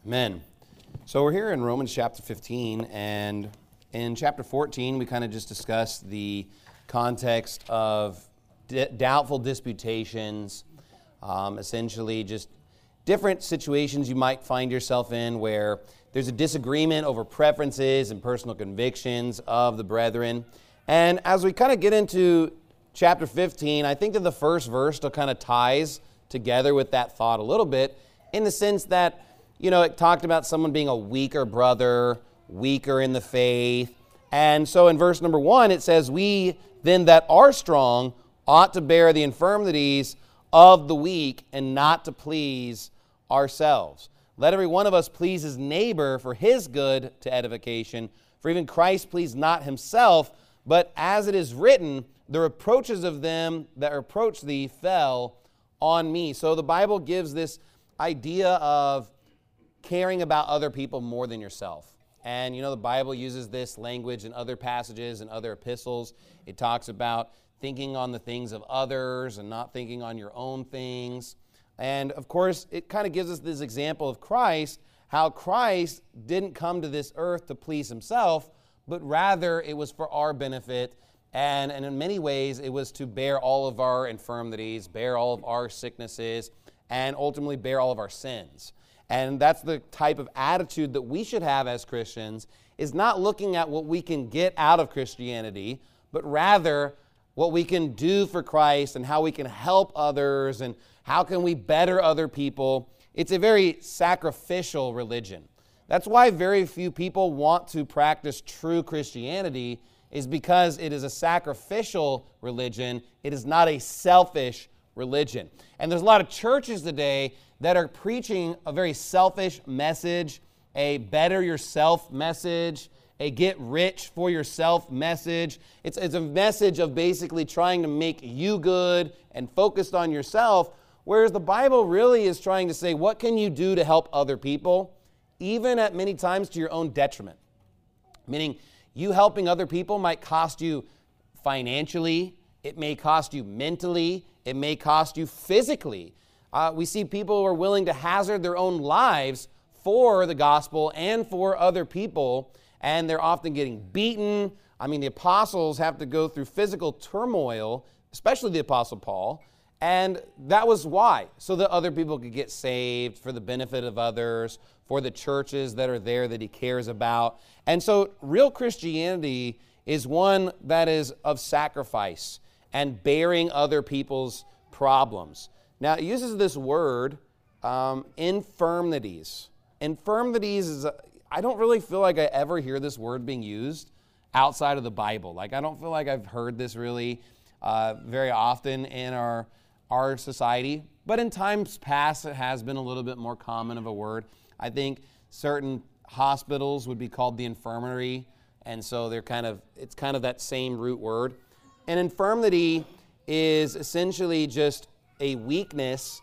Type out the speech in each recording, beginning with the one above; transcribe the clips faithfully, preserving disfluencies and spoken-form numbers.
Amen. So we're here in Romans chapter fifteen, and in chapter fourteen, we kind of just discussed the context of d- doubtful disputations, um, essentially just different situations you might find yourself in where there's a disagreement over preferences and personal convictions of the brethren. And as we kind of get into chapter fifteen, I think that the first verse still kind of ties together with that thought a little bit, in the sense that, you know, it talked about someone being a weaker brother, weaker in the faith. And so in verse number one, it says, "We then that are strong ought to bear the infirmities of the weak and not to please ourselves. Let every one of us please his neighbor for his good to edification. For even Christ pleased not himself, but as it is written, the reproaches of them that reproach thee fell on me." So the Bible gives this idea of caring about other people more than yourself. And you know, the Bible uses this language in other passages and other epistles. It talks about thinking on the things of others and not thinking on your own things. And of course, it kind of gives us this example of Christ, how Christ didn't come to this earth to please himself, but rather it was for our benefit. And, and in many ways, it was to bear all of our infirmities, bear all of our sicknesses, and ultimately bear all of our sins. And that's the type of attitude that we should have as Christians, is not looking at what we can get out of Christianity, but rather what we can do for Christ and how we can help others and how can we better other people. It's a very sacrificial religion. That's why very few people want to practice true Christianity, is because it is a sacrificial religion. It is not a selfish religion. And there's a lot of churches today that are preaching a very selfish message, a better yourself message, a get rich for yourself message. It's, it's a message of basically trying to make you good and focused on yourself, whereas the Bible really is trying to say, what can you do to help other people, even at many times to your own detriment? Meaning, you helping other people might cost you financially, it may cost you mentally, it may cost you physically. Uh, we see people who are willing to hazard their own lives for the gospel and for other people, and they're often getting beaten. I mean, the apostles have to go through physical turmoil, especially the Apostle Paul, and that was why, so that other people could get saved, for the benefit of others, for the churches that are there that he cares about. And so real Christianity is one that is of sacrifice and bearing other people's problems. Now, it uses this word, um, infirmities. Infirmities is, a, I don't really feel like I ever hear this word being used outside of the Bible. Like, I don't feel like I've heard this really uh, very often in our, our society. But in times past, it has been a little bit more common of a word. I think certain hospitals would be called the infirmary, and so they're kind of, it's kind of that same root word. An infirmity is essentially just a weakness,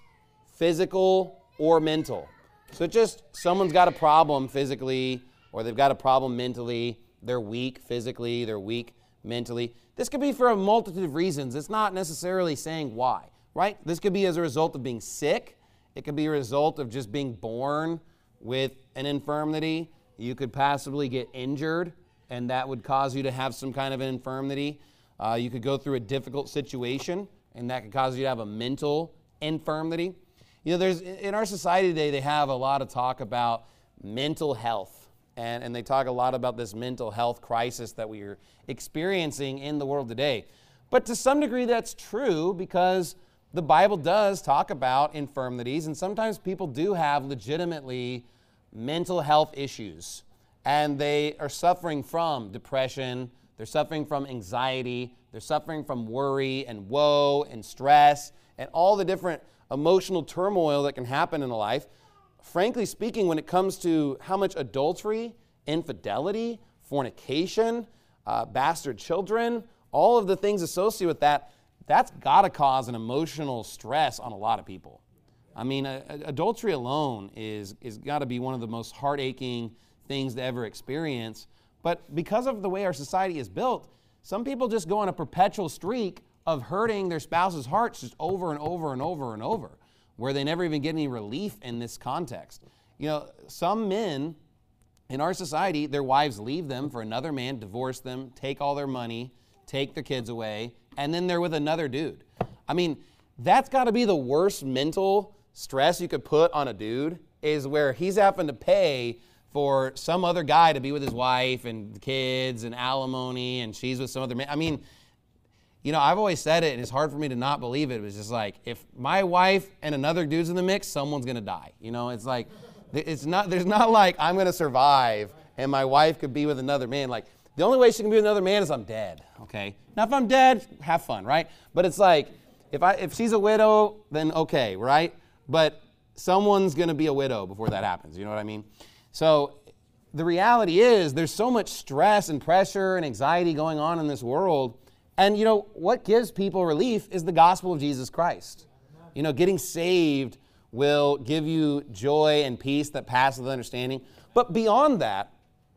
physical or mental. So just someone's got a problem physically, or they've got a problem mentally. They're weak physically, they're weak mentally. This could be for a multitude of reasons. It's not necessarily saying why, right? This could be as a result of being sick. It could be a result of just being born with an infirmity. You could possibly get injured, and that would cause you to have some kind of an infirmity. Uh, you could go through a difficult situation, and that could cause you to have a mental infirmity. You know, there's in our society today, they have a lot of talk about mental health, and, and they talk a lot about this mental health crisis that we are experiencing in the world today. But to some degree, that's true, because the Bible does talk about infirmities, and sometimes people do have legitimately mental health issues, and they are suffering from depression, they're suffering from anxiety, they're suffering from worry and woe and stress and all the different emotional turmoil that can happen in a life. Frankly speaking, when it comes to how much adultery, infidelity, fornication, uh, bastard children, all of the things associated with that, that's got to cause an emotional stress on a lot of people. I mean, a, a, adultery alone is is got to be one of the most heart-aching things to ever experience. But because of the way our society is built, some people just go on a perpetual streak of hurting their spouse's hearts just over and over and over and over, where they never even get any relief in this context. You know, some men in our society, their wives leave them for another man, divorce them, take all their money, take their kids away, and then they're with another dude. I mean, that's got to be the worst mental stress you could put on a dude, is where he's having to pay for some other guy to be with his wife and the kids and alimony, and she's with some other man. I mean, you know, I've always said it, and it's hard for me to not believe it. It was just like, if my wife and another dude's in the mix, someone's going to die. You know, it's like, it's not, there's not like I'm going to survive and my wife could be with another man. Like, the only way she can be with another man is I'm dead, okay? Now, if I'm dead, have fun, right? But it's like, if I if she's a widow, then okay, right? But someone's going to be a widow before that happens, you know what I mean? So the reality is there's so much stress and pressure and anxiety going on in this world. And, you know, what gives people relief is the gospel of Jesus Christ. You know, getting saved will give you joy and peace that passes understanding. But beyond that,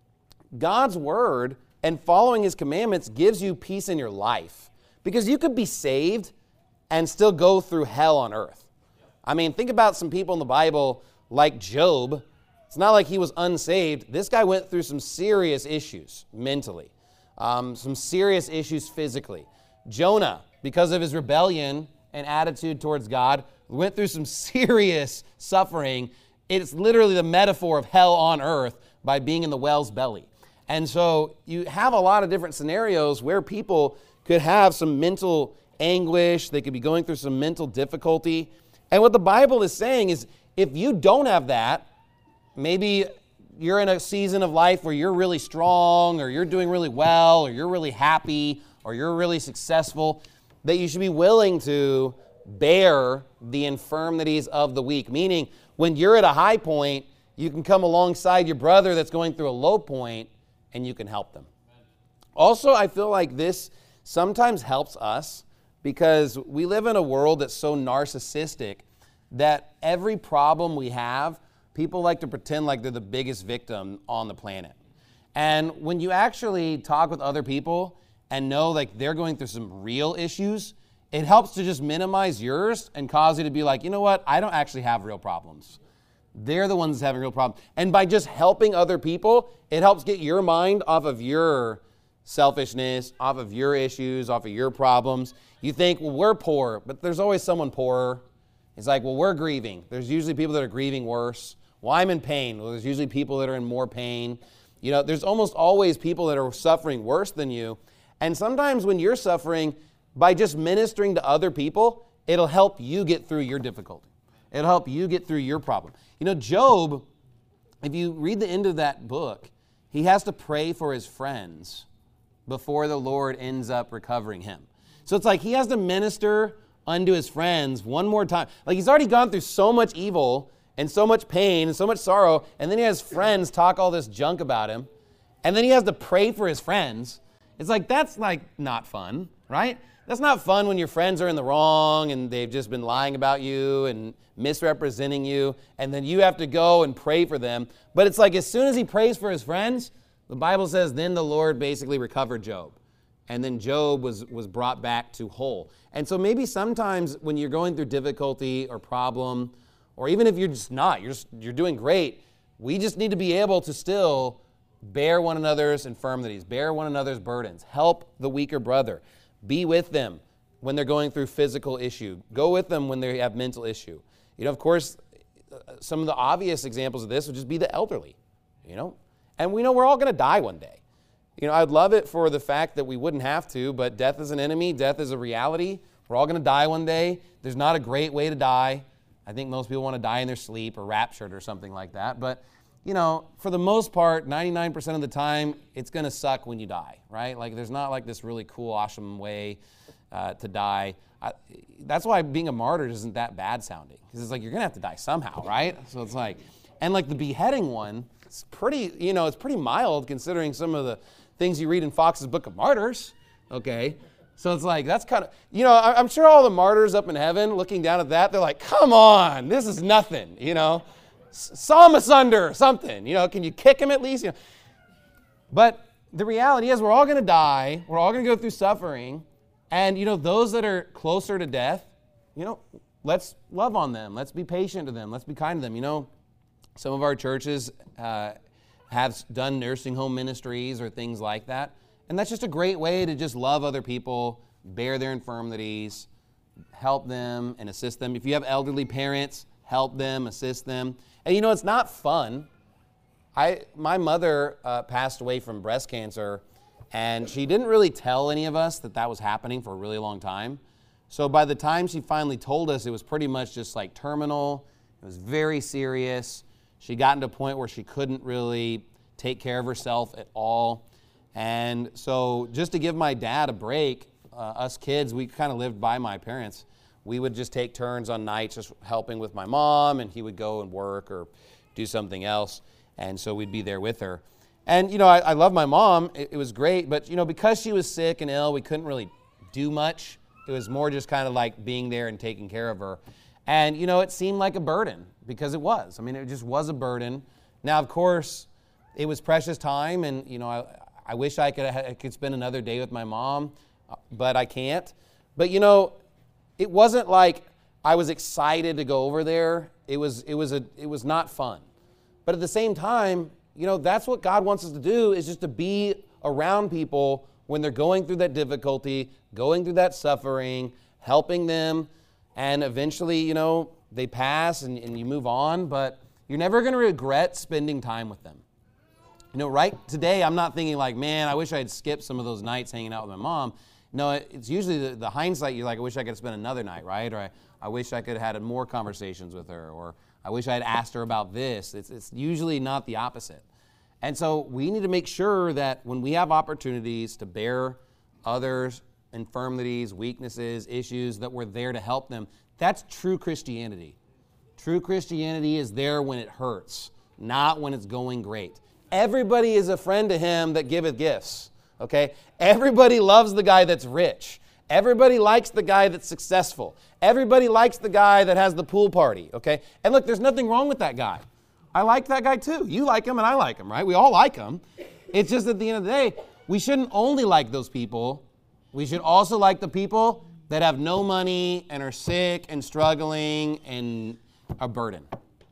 God's word and following his commandments gives you peace in your life. Because you could be saved and still go through hell on earth. I mean, think about some people in the Bible like Job. It's not like he was unsaved. This guy went through some serious issues mentally, um, some serious issues physically. Jonah, because of his rebellion and attitude towards God, went through some serious suffering. It's literally the metaphor of hell on earth by being in the whale's belly. And so you have a lot of different scenarios where people could have some mental anguish. They could be going through some mental difficulty. And what the Bible is saying is, if you don't have that, maybe you're in a season of life where you're really strong, or you're doing really well, or you're really happy, or you're really successful, that you should be willing to bear the infirmities of the weak. Meaning, when you're at a high point, you can come alongside your brother that's going through a low point, and you can help them. Also, I feel like this sometimes helps us because we live in a world that's so narcissistic that every problem we have, people like to pretend like they're the biggest victim on the planet. And when you actually talk with other people and know like they're going through some real issues, it helps to just minimize yours and cause you to be like, you know what, I don't actually have real problems. They're the ones having real problems. And by just helping other people, it helps get your mind off of your selfishness, off of your issues, off of your problems. You think, well, we're poor, but there's always someone poorer. It's like, well, we're grieving. There's usually people that are grieving worse. Well, I'm in pain. Well, there's usually people that are in more pain. You know, there's almost always people that are suffering worse than you. And sometimes when you're suffering, by just ministering to other people, it'll help you get through your difficulty. It'll help you get through your problem. You know, Job, if you read the end of that book, he has to pray for his friends before the Lord ends up recovering him. So it's like he has to minister unto his friends one more time. Like, he's already gone through so much evil and so much pain and so much sorrow, and then he has friends talk all this junk about him, and then he has to pray for his friends. It's like, that's like not fun, right? That's not fun when your friends are in the wrong and they've just been lying about you and misrepresenting you, and then you have to go and pray for them. But it's like, as soon as he prays for his friends, the Bible says then the Lord basically recovered Job. And then Job was, was brought back to whole. And so maybe sometimes when you're going through difficulty or problem, or even if you're just not, you're, just, you're doing great, we just need to be able to still bear one another's infirmities, bear one another's burdens, help the weaker brother, be with them when they're going through physical issue, go with them when they have mental issue. You know, of course, some of the obvious examples of this would just be the elderly, you know, and we know we're all going to die one day. You know, I'd love it for the fact that we wouldn't have to, but death is an enemy. Death is a reality. We're all going to die one day. There's not a great way to die. I think most people want to die in their sleep or raptured or something like that. But, you know, for the most part, ninety-nine percent of the time, it's going to suck when you die, right? Like, there's not like this really cool, awesome way uh, to die. I, that's why being a martyr isn't that bad sounding. Because it's like, you're going to have to die somehow, right? So it's like, and like the beheading one, it's pretty, you know, it's pretty mild considering some of the things you read in Fox's Book of Martyrs, okay? So it's like, that's kind of, you know, I'm sure all the martyrs up in heaven looking down at that, they're like, come on, this is nothing, you know? Saw him asunder or something, you know, can you kick him at least? You know? But the reality is we're all going to die, we're all going to go through suffering, and, you know, those that are closer to death, you know, let's love on them, let's be patient to them, let's be kind to them, you know? Some of our churches uh, have done nursing home ministries or things like that. And that's just a great way to just love other people, bear their infirmities, help them and assist them. If you have elderly parents, help them, assist them. And you know, it's not fun. I my mother uh, passed away from breast cancer, and she didn't really tell any of us that that was happening for a really long time. So by the time she finally told us, it was pretty much just like terminal. It was very serious. She got to a point where she couldn't really take care of herself at all. And so just to give my dad a break, uh, us kids, we kind of lived by my parents. We would just take turns on nights just helping with my mom, and he would go and work or do something else. And so we'd be there with her. And, you know, I, I love my mom. It, it was great. But, you know, because she was sick and ill, we couldn't really do much. It was more just kind of like being there and taking care of her. And, you know, it seemed like a burden because it was. I mean, it just was a burden. Now, of course, it was precious time. And, you know, I, I wish I could, I could spend another day with my mom, but I can't. But, you know, it wasn't like I was excited to go over there. It was, it was, a, it was not fun. But at the same time, you know, that's what God wants us to do, is just to be around people when they're going through that difficulty, going through that suffering, helping them, and eventually, you know, they pass and, and you move on, but you're never going to regret spending time with them. You know, right today, I'm not thinking like, man, I wish I had skipped some of those nights hanging out with my mom. No, it's usually the, the hindsight, you're like, I wish I could spend another night, right? Or I, I wish I could have had more conversations with her, or I wish I had asked her about this. It's, it's usually not the opposite. And so we need to make sure that when we have opportunities to bear others' infirmities, weaknesses, issues, that we're there to help them. That's true Christianity. True Christianity is there when it hurts, not when it's going great. Everybody is a friend to him that giveth gifts, okay? Everybody loves the guy that's rich. Everybody likes the guy that's successful. Everybody likes the guy that has the pool party, okay? And look, there's nothing wrong with that guy. I like that guy too. You like him and I like him, right? We all like him. It's just at the end of the day, we shouldn't only like those people. We should also like the people that have no money and are sick and struggling and a burden.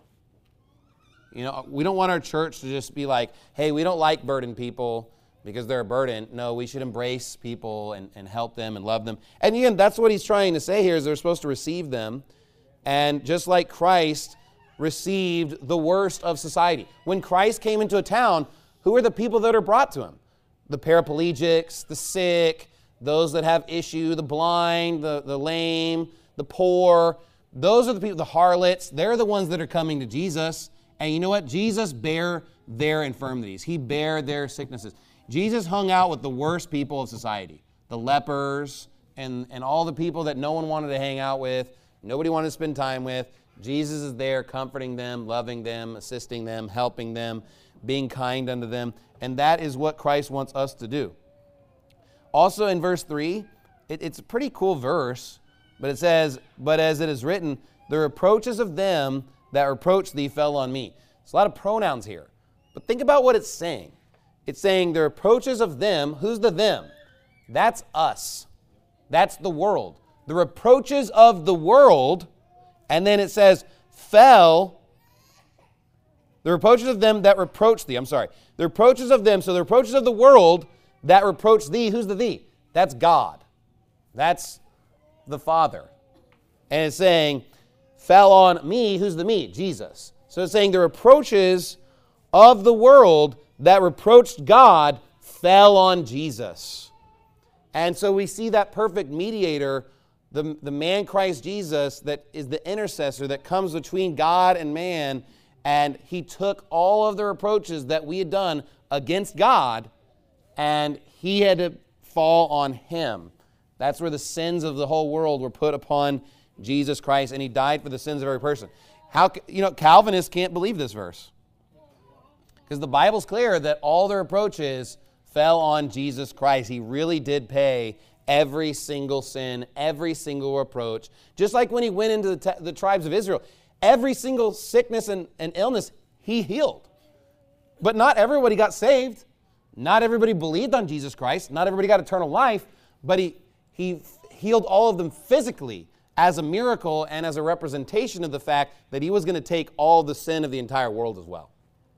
You know, we don't want our church to just be like, hey, we don't like burdened people because they're a burden. No, we should embrace people and, and help them and love them. And again, that's what he's trying to say here, is they're supposed to receive them. And just like Christ received the worst of society. When Christ came into a town, who are the people that are brought to him? The paraplegics, the sick, those that have issue, the blind, the, the lame, the poor. Those are the people, the harlots. They're the ones that are coming to Jesus. And you know what? Jesus bare their infirmities. He bare their sicknesses. Jesus hung out with the worst people of society, the lepers and, and all the people that no one wanted to hang out with, nobody wanted to spend time with. Jesus is there comforting them, loving them, assisting them, helping them, being kind unto them. And that is what Christ wants us to do. Also in verse three, it, it's a pretty cool verse, but it says, but as it is written, the reproaches of them that reproached thee fell on me. There's a lot of pronouns here. But think about what it's saying. It's saying the reproaches of them. Who's the them? That's us. That's the world. The reproaches of the world, and then it says, fell, the reproaches of them that reproached thee. I'm sorry. The reproaches of them, so the reproaches of the world that reproached thee. Who's the thee? That's God. That's the Father. And it's saying, fell on me. Who's the me? Jesus. So it's saying the reproaches of the world that reproached God fell on Jesus. And so we see that perfect mediator, the, the man Christ Jesus, that is the intercessor that comes between God and man, and he took all of the reproaches that we had done against God, and he had to fall on him. That's where the sins of the whole world were put upon Jesus Christ, and he died for the sins of every person. How, you know, Calvinists can't believe this verse, because the Bible's clear that all the reproaches fell on Jesus Christ. He really did pay every single sin, every single reproach. Just like when he went into the, t- the tribes of Israel, every single sickness and, and illness he healed. But not everybody got saved. Not everybody believed on Jesus Christ. Not everybody got eternal life. But he, he healed all of them physically as a miracle and as a representation of the fact that he was going to take all the sin of the entire world as well.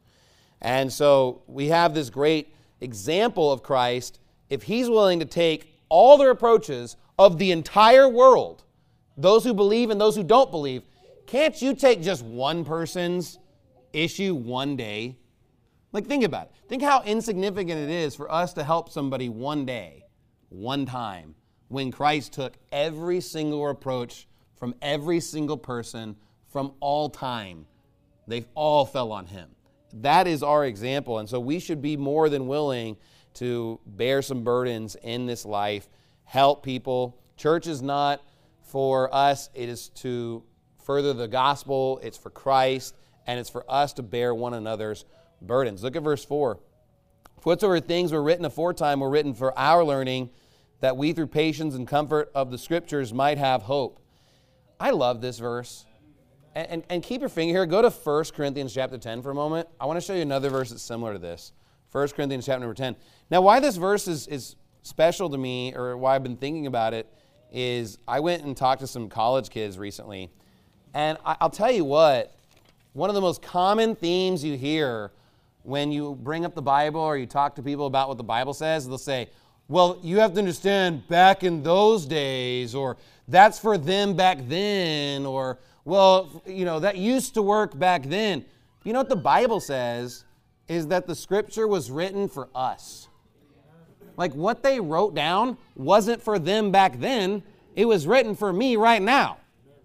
And so we have this great example of Christ. If he's willing to take all the reproaches of the entire world, those who believe and those who don't believe, can't you take just one person's issue one day? Like, think about it. Think how insignificant it is for us to help somebody one day, one time, when Christ took every single reproach from every single person from all time. They all fell on him. That is our example. And so we should be more than willing to bear some burdens in this life, help people. Church is not for us. It is to further the gospel. It's for Christ, and it's for us to bear one another's burdens. Look at verse four. For whatsoever things were written aforetime were written for our learning, that we through patience and comfort of the Scriptures might have hope. I love this verse. And, and, and keep your finger here. Go to First Corinthians chapter ten for a moment. I want to show you another verse that's similar to this. First Corinthians chapter number ten. Now, why this verse is, is special to me, or why I've been thinking about it, is I went and talked to some college kids recently. And I, I'll tell you what, one of the most common themes you hear when you bring up the Bible or you talk to people about what the Bible says, they'll say, well, you have to understand back in those days, or that's for them back then, or, well, you know, that used to work back then. You know what the Bible says is that the Scripture was written for us. Like, what they wrote down wasn't for them back then. It was written for me right now.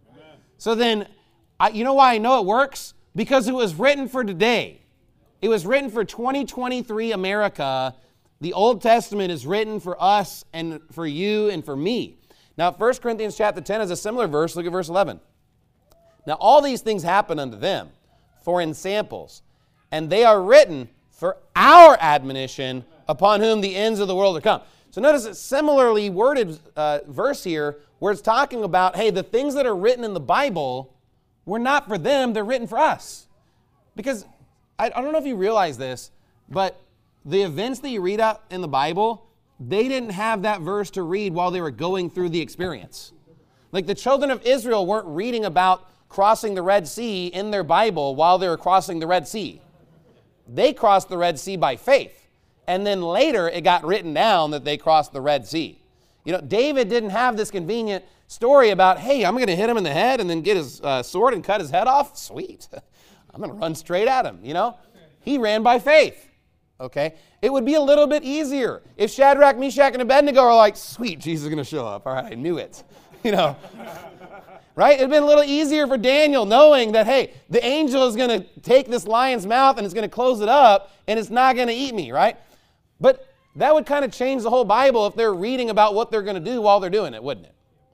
So then, I, you know why I know it works? Because it was written for today. It was written for twenty twenty-three America. The Old Testament is written for us and for you and for me. Now, First Corinthians chapter ten is a similar verse. Look at verse eleven. Now, all these things happen unto them for in samples, and they are written for our admonition, upon whom the ends of the world are come. So notice a similarly worded uh, verse here where it's talking about, hey, the things that are written in the Bible were not for them, they're written for us. Because I, I don't know if you realize this, but the events that you read out in the Bible, they didn't have that verse to read while they were going through the experience. Like the children of Israel weren't reading about crossing the Red Sea in their Bible while they were crossing the Red Sea. They crossed the Red Sea by faith. And then later it got written down that they crossed the Red Sea. You know, David didn't have this convenient story about, hey, I'm going to hit him in the head and then get his uh, sword and cut his head off. Sweet. I'm going to run straight at him, you know. He ran by faith, okay. It would be a little bit easier if Shadrach, Meshach, and Abednego are like, sweet, Jesus is going to show up. All right, I knew it, you know. Right? It would have been a little easier for Daniel knowing that, hey, the angel is going to take this lion's mouth and it's going to close it up and it's not going to eat me, right? But that would kind of change the whole Bible if they're reading about what they're going to do while they're doing it, wouldn't it?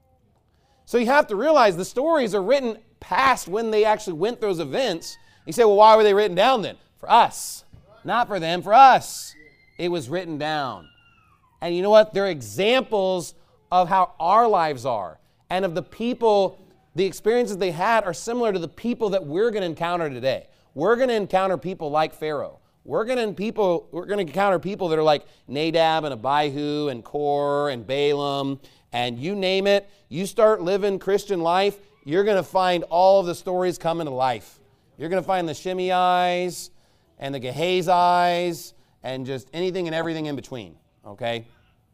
So you have to realize the stories are written past when they actually went through those events. You say, well, why were they written down then? For us. Not for them, for us. It was written down. And you know what? They're examples of how our lives are and of the people, the experiences they had are similar to the people that we're going to encounter today. We're going to encounter people like Pharaoh. We're going to people. We're going to encounter people that are like Nadab and Abihu and Kor and Balaam and you name it. You start living Christian life, you're going to find all of the stories coming to life. You're going to find the Shimei's and the Gehazi's and just anything and everything in between. Okay,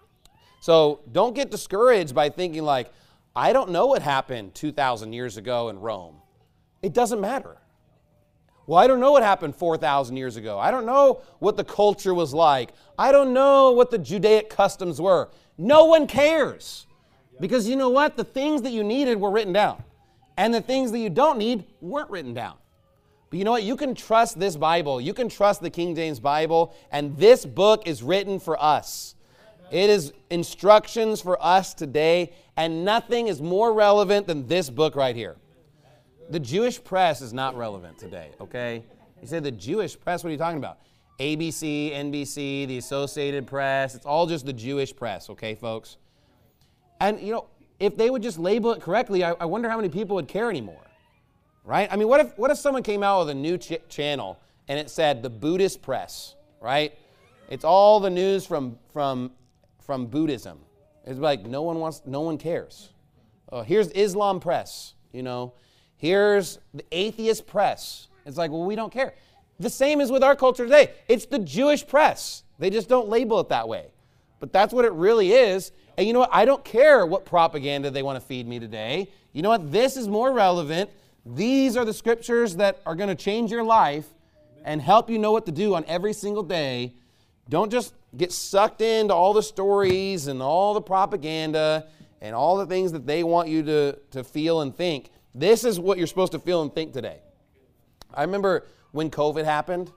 so don't get discouraged by thinking like, I don't know what happened two thousand years ago in Rome. It doesn't matter. Well, I don't know what happened four thousand years ago. I don't know what the culture was like. I don't know what the Judaic customs were. No one cares. Because you know what? The things that you needed were written down. And the things that you don't need weren't written down. But you know what? You can trust this Bible. You can trust the King James Bible. And this book is written for us. It is instructions for us today. And nothing is more relevant than this book right here. The Jewish press is not relevant today, okay? You say the Jewish press, what are you talking about? A B C, N B C, the Associated Press. It's all just the Jewish press, okay, folks? And, you know, if they would just label it correctly, I, I wonder how many people would care anymore, right? I mean, what if what if someone came out with a new ch- channel and it said the Buddhist press, right? It's all the news from from from Buddhism. It's like no one wants, no one cares, Oh, here's Islam press, you know. Here's the atheist press. It's like, well, we don't care. The same is with our culture today. It's the Jewish press. They just don't label it that way. But that's what it really is. And you know what? I don't care what propaganda they want to feed me today. You know what? This is more relevant. These are the scriptures that are going to change your life and help you know what to do on every single day. Don't just get sucked into all the stories and all the propaganda and all the things that they want you to, to feel and think. This is what you're supposed to feel and think today. I remember when COVID happened,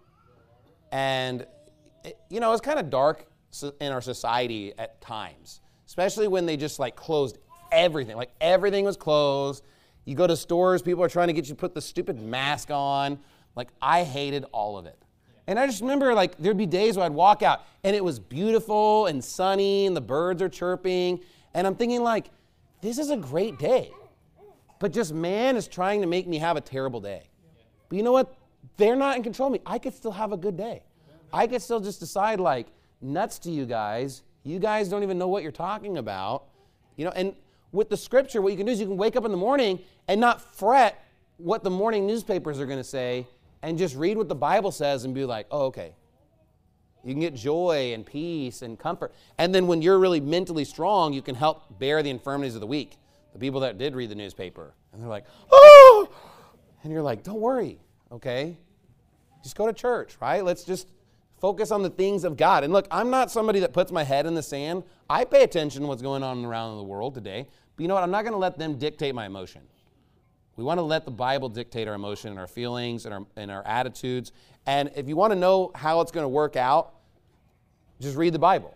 and it, you know, it was kind of dark in our society at times, especially when they just like closed everything. Like everything was closed. You go to stores, people are trying to get you to put the stupid mask on. Like, I hated all of it. And I just remember, like, there'd be days where I'd walk out, and it was beautiful and sunny, and the birds are chirping, and I'm thinking, like, this is a great day. But just man is trying to make me have a terrible day. But you know what? They're not in control of me. I could still have a good day. I could still just decide, like, nuts to you guys. You guys don't even know what you're talking about. You know, and with the scripture, what you can do is you can wake up in the morning and not fret what the morning newspapers are going to say, and just read what the Bible says and be like, oh, okay. You can get joy and peace and comfort. And then when you're really mentally strong, you can help bear the infirmities of the weak. The people that did read the newspaper. And they're like, oh! And you're like, don't worry, okay? Just go to church, right? Let's just focus on the things of God. And look, I'm not somebody that puts my head in the sand. I pay attention to what's going on around the world today. But you know what? I'm not going to let them dictate my emotion. We want to let the Bible dictate our emotion and our feelings and our, and our attitudes. And if you want to know how it's going to work out, just read the Bible.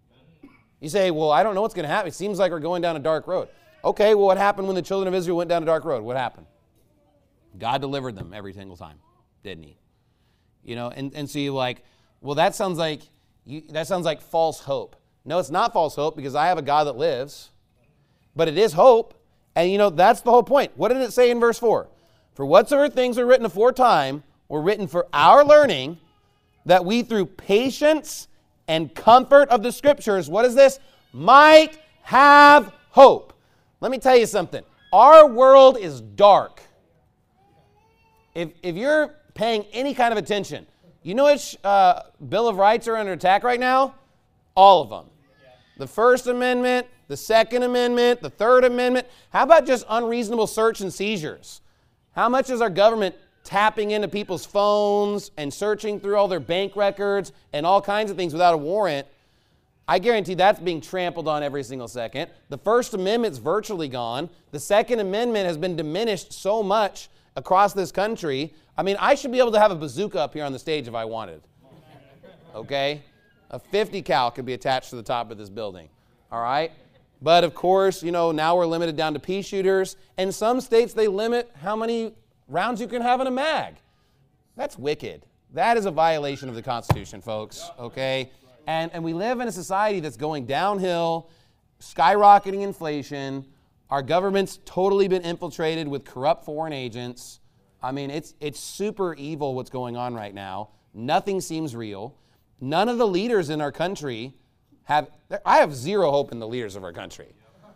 You say, well, I don't know what's going to happen. It seems like we're going down a dark road. Okay, well, what happened when the children of Israel went down a dark road? What happened? God delivered them every single time, didn't he? You know, and, and so you're like, well, that sounds like you, that sounds like false hope. No, it's not false hope, because I have a God that lives. But it is hope. And you know, that's the whole point. What did it say in verse four? For whatsoever things were written aforetime were written for our learning, that we through patience and comfort of the scriptures, what is this? Might have hope. Let me tell you something. Our world is dark. If, if you're paying any kind of attention, you know which uh, Bill of Rights are under attack right now? All of them. The First Amendment, the Second Amendment, the Third Amendment. How about just unreasonable search and seizures? How much is our government tapping into people's phones and searching through all their bank records and all kinds of things without a warrant? I guarantee that's being trampled on every single second. The First Amendment's virtually gone. The Second Amendment has been diminished so much across this country. I mean, I should be able to have a bazooka up here on the stage if I wanted. Okay? A fifty cal could be attached to the top of this building. All right? But of course, you know, now we're limited down to pea shooters. In some states, they limit how many rounds you can have in a mag. That's wicked. That is a violation of the Constitution, folks. Okay? And, and we live in a society that's going downhill, skyrocketing inflation. Our government's totally been infiltrated with corrupt foreign agents. I mean, it's, it's super evil what's going on right now. Nothing seems real. None of the leaders in our country have, I have zero hope in the leaders of our country.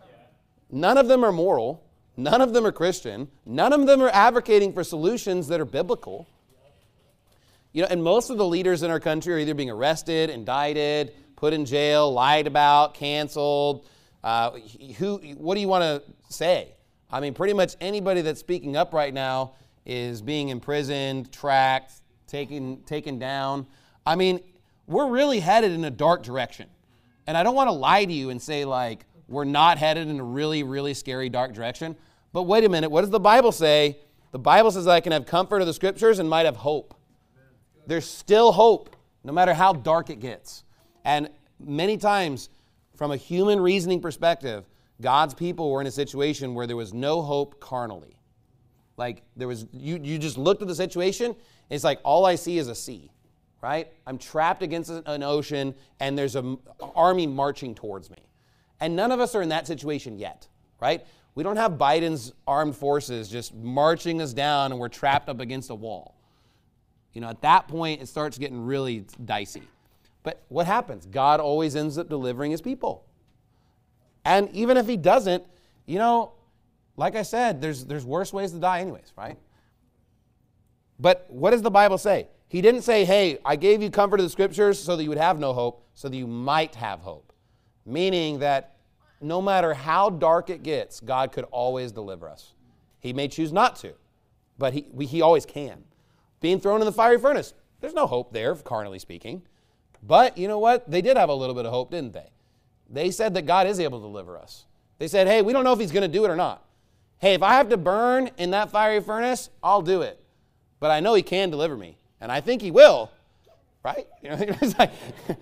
None of them are moral. None of them are Christian. None of them are advocating for solutions that are biblical. You know, and most of the leaders in our country are either being arrested, indicted, put in jail, lied about, canceled. Uh, who? What do you want to say? I mean, pretty much anybody that's speaking up right now is being imprisoned, tracked, taken, taken down. I mean, we're really headed in a dark direction. And I don't want to lie to you and say, like, we're not headed in a really, really scary, dark direction. But wait a minute, what does the Bible say? The Bible says I can have comfort of the scriptures and might have hope. There's still hope, no matter how dark it gets. And many times, from a human reasoning perspective, God's people were in a situation where there was no hope carnally. Like, there was, you, you just looked at the situation, it's like, all I see is a sea, right? I'm trapped against an ocean, and there's an army marching towards me. And none of us are in that situation yet, right? We don't have Biden's armed forces just marching us down, and we're trapped up against a wall. You know, at that point, it starts getting really dicey. But what happens? God always ends up delivering his people. And even if he doesn't, you know, Like I said, there's, there's worse ways to die anyways, right? But what does the Bible say? He didn't say, hey, I gave you comfort of the Scriptures so that you would have no hope, so that you might have hope. Meaning that no matter how dark it gets, God could always deliver us. He may choose not to, but he, we, he always can. Being thrown in the fiery furnace, there's no hope there, carnally speaking. But you know what? They did have a little bit of hope, didn't they? They said that God is able to deliver us. They said, hey, we don't know if he's going to do it or not. Hey, if I have to burn in that fiery furnace, I'll do it. But I know he can deliver me. And I think he will, right? You know, it's like,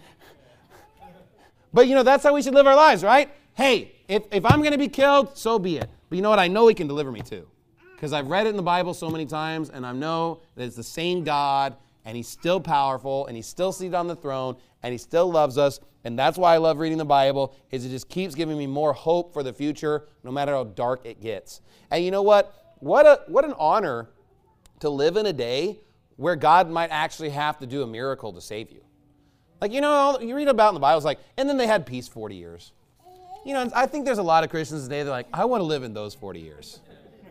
but, you know, that's how we should live our lives, right? Hey, if, if I'm going to be killed, so be it. But you know what? I know he can deliver me too. Because I've read it in the Bible so many times, and I know that it's the same God, and he's still powerful, and he's still seated on the throne, and he still loves us. And that's why I love reading the Bible, is it just keeps giving me more hope for the future, no matter how dark it gets. And you know what? What a what an honor to live in a day where God might actually have to do a miracle to save you. Like, you know, you read about in the Bible, it's like, and then they had peace forty years. You know, I think there's a lot of Christians today, they're like, I want to live in those forty years.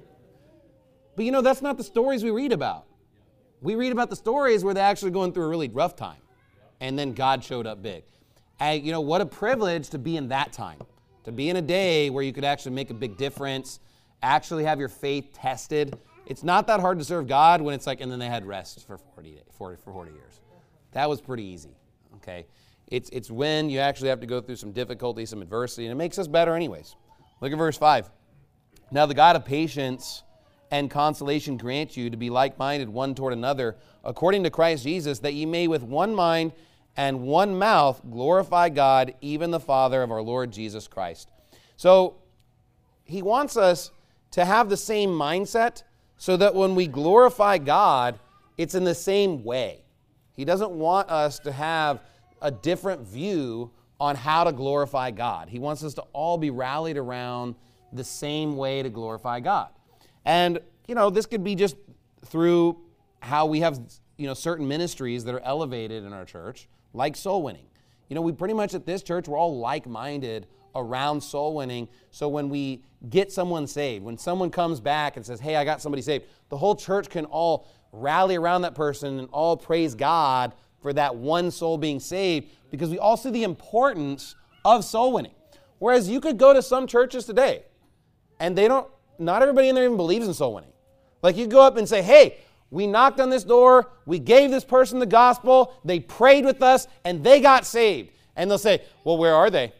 But you know, that's not the stories we read about. We read about the stories where they're actually going through a really rough time. And then God showed up big. And you know, what a privilege to be in that time. To be in a day where you could actually make a big difference, actually have your faith tested. It's not that hard to serve God when it's like, and then they had rest for forty, forty, for forty years. That was pretty easy, okay? It's, it's when you actually have to go through some difficulty, some adversity, and it makes us better anyways. Look at verse five. Now the God of patience and consolation grant you to be like-minded one toward another, according to Christ Jesus, that ye may with one mind and one mouth glorify God, even the Father of our Lord Jesus Christ. So he wants us to have the same mindset so that when we glorify God, it's in the same way. He doesn't want us to have a different view on how to glorify God. He wants us to all be rallied around the same way to glorify God. And, you know, this could be just through how we have, you know, certain ministries that are elevated in our church, like soul winning. You know, we pretty much at this church, we're all like-minded around soul winning. So when we get someone saved, when someone comes back and says, hey, I got somebody saved, the whole church can all rally around that person and all praise God for that one soul being saved, because we all see the importance of soul winning. Whereas you could go to some churches today and they don't, not everybody in there even believes in soul winning. Like you go up and say, hey, we knocked on this door, we gave this person the gospel, they prayed with us, and they got saved. And they'll say, well, where are they?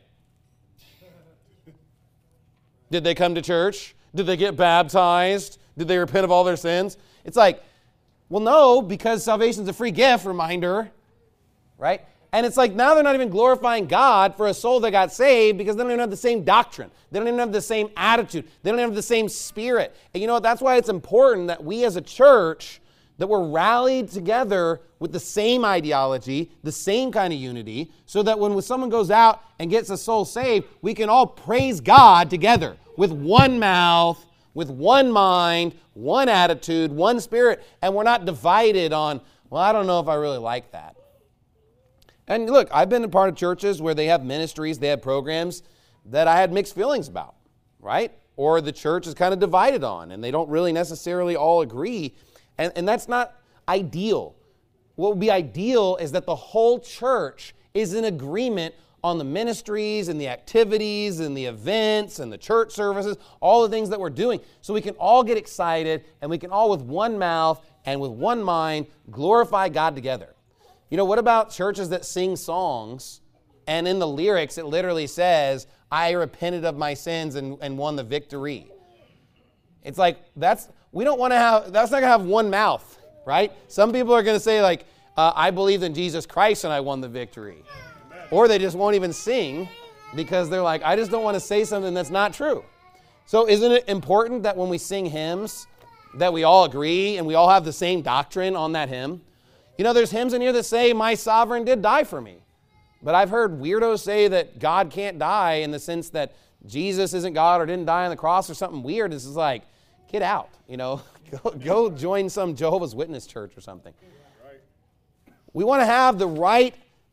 Did they come to church? Did they get baptized? Did they repent of all their sins? It's like, well, no, because salvation's a free gift, reminder, right? And it's like now they're not even glorifying God for a soul that got saved because they don't even have the same doctrine. They don't even have the same attitude. They don't have the same spirit. And you know what? That's why it's important that we as a church, that we're rallied together with the same ideology, the same kind of unity, so that when someone goes out and gets a soul saved, we can all praise God together with one mouth, with one mind, one attitude, one spirit, and we're not divided on, well, I don't know if I really like that. And look, I've been a part of churches where they have ministries, they have programs that I had mixed feelings about, right? Or the church is kind of divided on, and they don't really necessarily all agree. And, and that's not ideal. What would be ideal is that the whole church is in agreement on the ministries and the activities and the events and the church services, all the things that we're doing, so we can all get excited and we can all with one mouth and with one mind glorify God together. You know, what about churches that sing songs and in the lyrics it literally says, I repented of my sins and, and won the victory? It's like, that's, we don't want to have, that's not going to have one mouth, right? Some people are going to say like, uh, I believed in Jesus Christ and I won the victory. Or they just won't even sing because they're like, I just don't want to say something that's not true. So isn't it important that when we sing hymns that we all agree and we all have the same doctrine on that hymn? You know, there's hymns in here that say, my sovereign did die for me. But I've heard weirdos say that God can't die in the sense that Jesus isn't God or didn't die on the cross or something weird. This is like, get out, you know. go, go join some Jehovah's Witness church or something. We want to have the right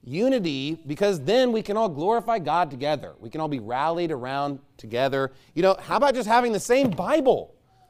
unity, because then we can all glorify God together. We can all be rallied around together. You know, how about just having the same Bible?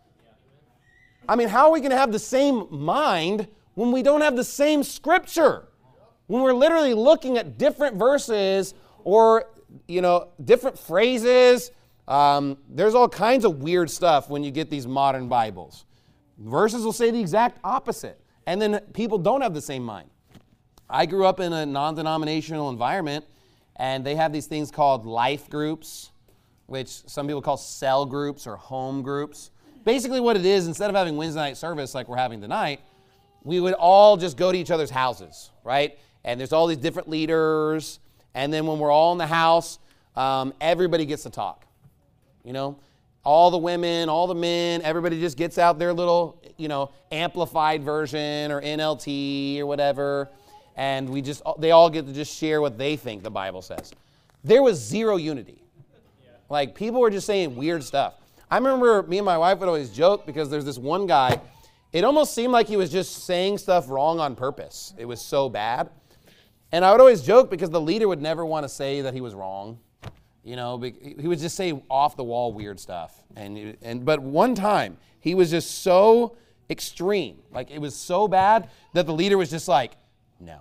I mean, how are we going to have the same mind when we don't have the same scripture? When we're literally looking at different verses or, you know, different phrases. Um, there's all kinds of weird stuff when you get these modern Bibles. Verses will say the exact opposite. And then people don't have the same mind. I grew up in a non-denominational environment, and they have these things called life groups, which some people call cell groups or home groups. Basically what it is, instead of having Wednesday night service like we're having tonight, we would all just go to each other's houses, right? And there's all these different leaders, and then when we're all in the house, um, everybody gets to talk, you know? All the women, all the men, everybody just gets out their little, you know, amplified version or N L T or whatever, and we just, they all get to just share what they think the Bible says. There was zero unity. Like, people were just saying weird stuff. I remember me and my wife would always joke because there's this one guy, it almost seemed like he was just saying stuff wrong on purpose. It was so bad. And I would always joke because the leader would never want to say that he was wrong. You know, he would just say off-the-wall weird stuff. And, and But one time, he was just so extreme. Like, it was so bad that the leader was just like, no.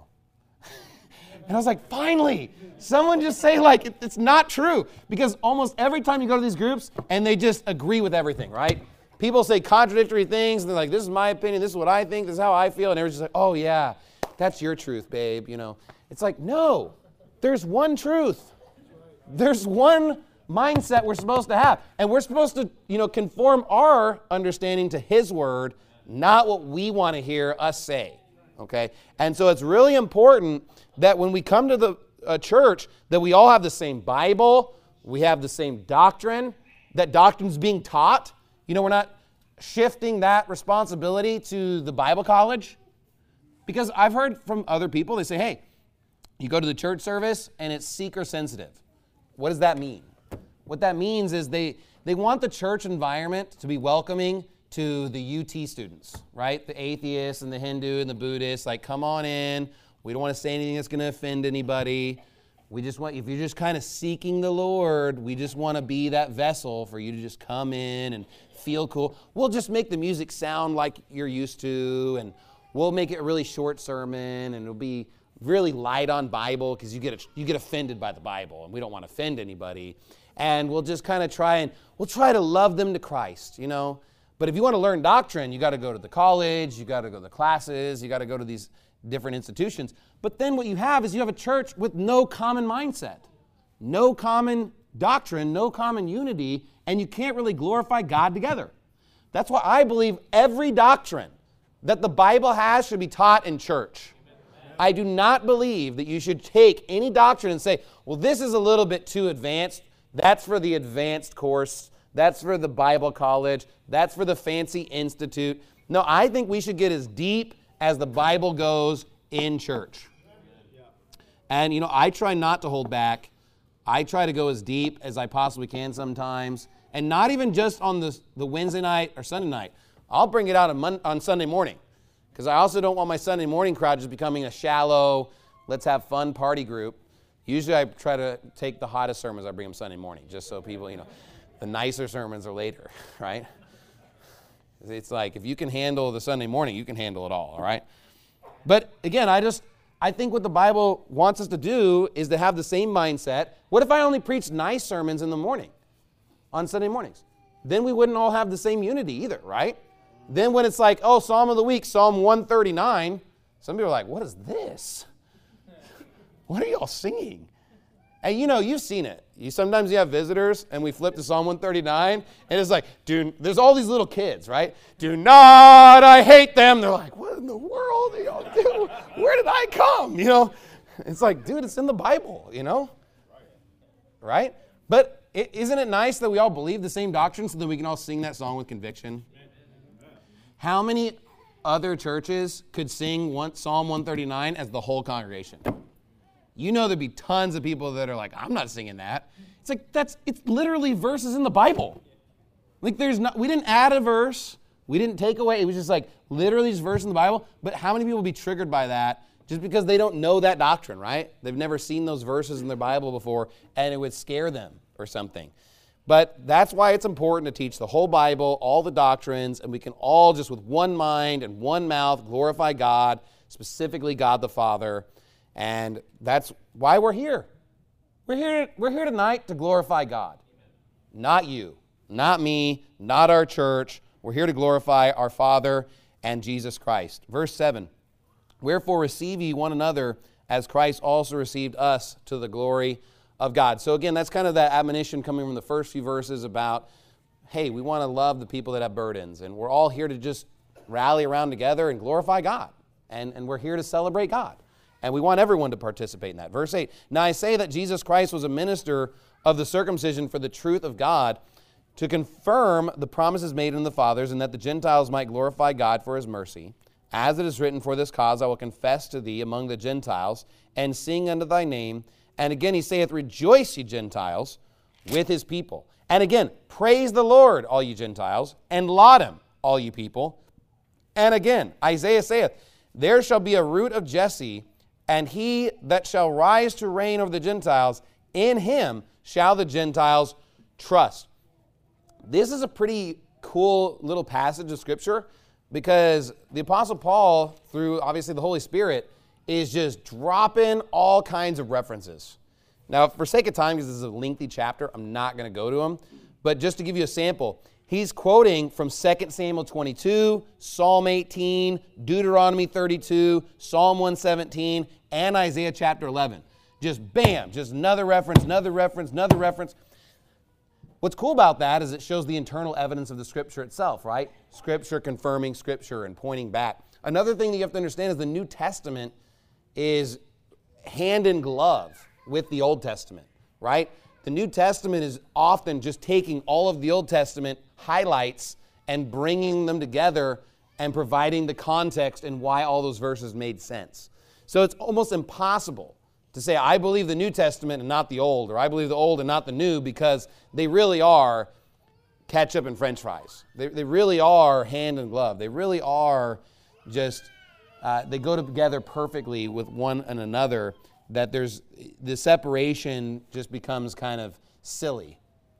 And I was like, finally, someone just say, like, it, it's not true. Because almost every time you go to these groups, and they just agree with everything, right? People say contradictory things, and they're like, this is my opinion, this is what I think, this is how I feel. And everyone's just like, oh, yeah, that's your truth, babe, you know. It's like, no, there's one truth. There's one mindset we're supposed to have. And we're supposed to, you know, conform our understanding to His Word, not what we want to hear us say. Okay? And so it's really important that when we come to the uh, church, that we all have the same Bible, we have the same doctrine, that doctrine's being taught. You know, we're not shifting that responsibility to the Bible college. Because I've heard from other people, they say, hey, you go to the church service and it's seeker sensitive. What does that mean? What that means is they, they want the church environment to be welcoming to the U T students, right? The atheists and the Hindu and the Buddhists, like, come on in. We don't want to say anything that's going to offend anybody. We just want, if you're just kind of seeking the Lord, we just want to be that vessel for you to just come in and feel cool. We'll just make the music sound like you're used to, and we'll make it a really short sermon, and it'll be really light on Bible because you get you get offended by the Bible, and we don't want to offend anybody. And we'll just kind of try and we'll try to love them to Christ, you know. But if you want to learn doctrine, you got to go to the college, you got to go to the classes, you got to go to these different institutions. But then what you have is you have a church with no common mindset, no common doctrine, no common unity, and you can't really glorify God together. That's why I believe every doctrine that the Bible has should be taught in church. I do not believe that you should take any doctrine and say, well, this is a little bit too advanced. That's for the advanced course. That's for the Bible college. That's for the fancy institute. No, I think we should get as deep as the Bible goes in church. And, you know, I try not to hold back. I try to go as deep as I possibly can sometimes. And not even just on the, the Wednesday night or Sunday night. I'll bring it out on, Mon- on Sunday morning. Because I also don't want my Sunday morning crowd just becoming a shallow, let's have fun party group. Usually I try to take the hottest sermons, I bring them Sunday morning, just so people, you know, the nicer sermons are later, right? It's like, if you can handle the Sunday morning, you can handle it all, all right? But again, I just, I think what the Bible wants us to do is to have the same mindset. What if I only preached nice sermons in the morning, on Sunday mornings? Then we wouldn't all have the same unity either, right? Then when it's like, oh, Psalm of the week, Psalm one thirty-nine, some people are like, what is this? What are y'all singing? And you know, you've seen it. You Sometimes you have visitors, and we flip to Psalm one thirty-nine, and it's like, dude, there's all these little kids, right? Do not, I hate them. They're like, what in the world are y'all doing? Where did I come? You know, it's like, dude, it's in the Bible, you know? Right? But it, isn't it nice that we all believe the same doctrine so that we can all sing that song with conviction? How many other churches could sing one, Psalm one thirty-nine as the whole congregation? You know there'd be tons of people that are like, I'm not singing that. It's like, that's, it's literally verses in the Bible. Like there's not, we didn't add a verse. We didn't take away. It was just like literally just verse in the Bible. But how many people would be triggered by that just because they don't know that doctrine, right? They've never seen those verses in their Bible before, and it would scare them or something. But that's why it's important to teach the whole Bible, all the doctrines, and we can all just with one mind and one mouth glorify God, specifically God the Father. And that's why we're here. We're here, we're here tonight to glorify God. Not you, not me, not our church. We're here to glorify our Father and Jesus Christ. Verse seven, wherefore receive ye one another as Christ also received us to the glory of God. So again, that's kind of that admonition coming from the first few verses about, hey, we want to love the people that have burdens, and we're all here to just rally around together and glorify God, and, and we're here to celebrate God, and we want everyone to participate in that. Verse eight, now I say that Jesus Christ was a minister of the circumcision for the truth of God, to confirm the promises made in the fathers, and that the Gentiles might glorify God for his mercy. As it is written, for this cause I will confess to thee among the Gentiles, and sing unto thy name. And again he saith, rejoice, ye Gentiles, with his people. And again, praise the Lord, all ye Gentiles, and laud him, all ye people. And again, Isaiah saith, there shall be a root of Jesse, and he that shall rise to reign over the Gentiles, in him shall the Gentiles trust. This is a pretty cool little passage of Scripture, because the Apostle Paul, through obviously the Holy Spirit, is just dropping all kinds of references. Now, for sake of time, because this is a lengthy chapter, I'm not going to go to them. But just to give you a sample, he's quoting from Second Samuel twenty-two, Psalm eighteen, Deuteronomy thirty-two, Psalm one seventeen, and Isaiah chapter eleven. Just bam, just another reference, another reference, another reference. What's cool about that is it shows the internal evidence of the Scripture itself, right? Scripture confirming Scripture and pointing back. Another thing that you have to understand is the New Testament is hand in glove with the Old Testament, right? The New Testament is often just taking all of the Old Testament highlights and bringing them together and providing the context and why all those verses made sense. So it's almost impossible to say, I believe the New Testament and not the Old, or I believe the Old and not the New, because they really are ketchup and French fries. They, they really are hand in glove. They really are just, uh, they go together perfectly with one and another, that there's, the separation just becomes kind of silly.